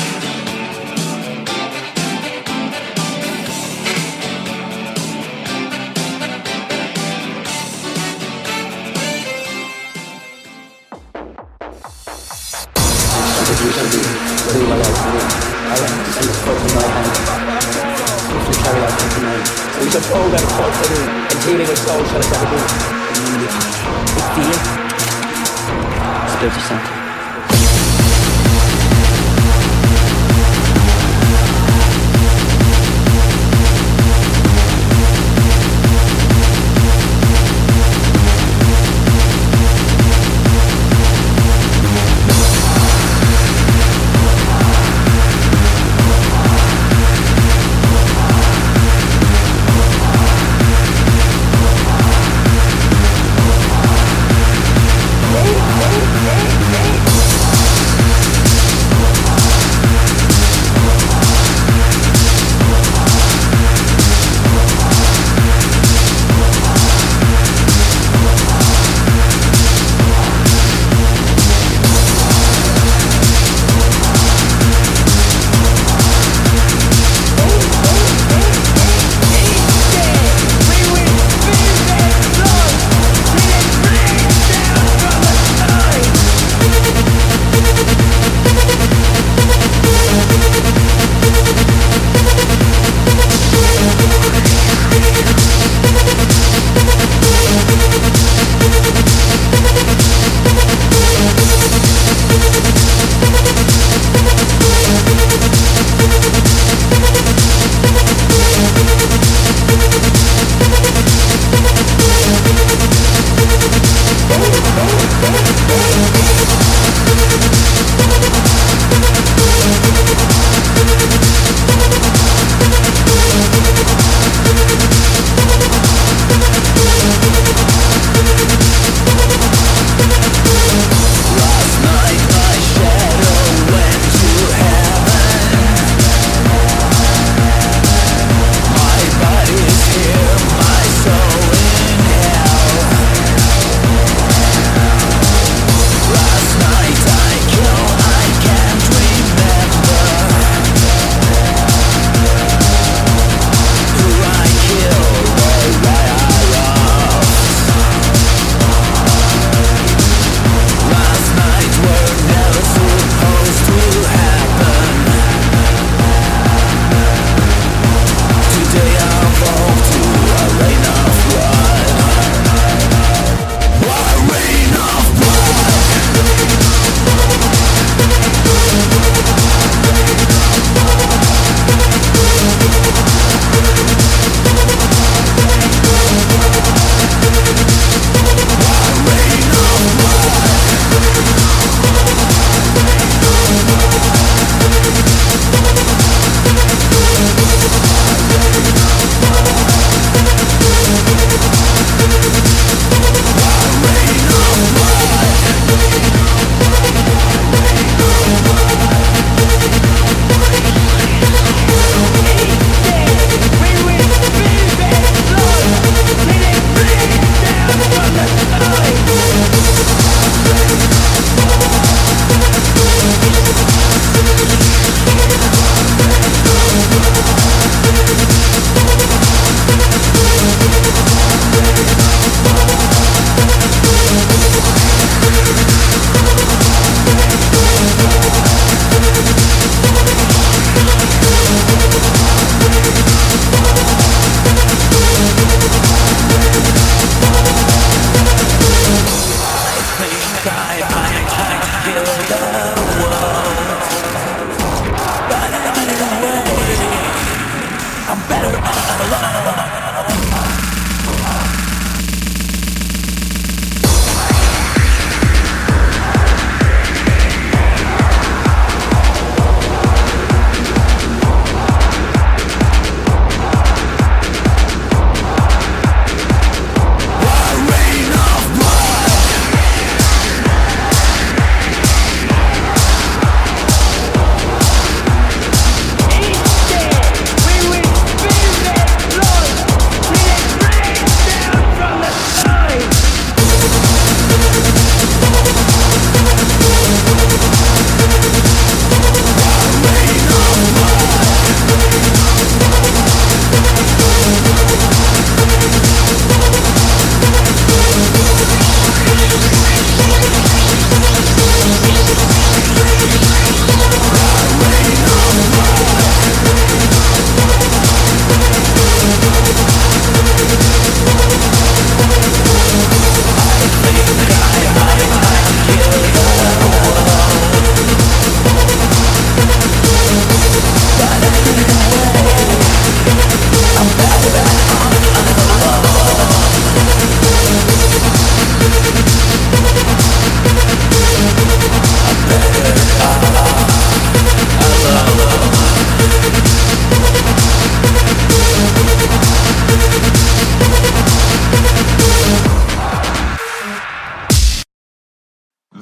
Spiritual center. Hey, hey, hey, hey.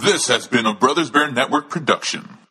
This has been a Brothers Bear Network production.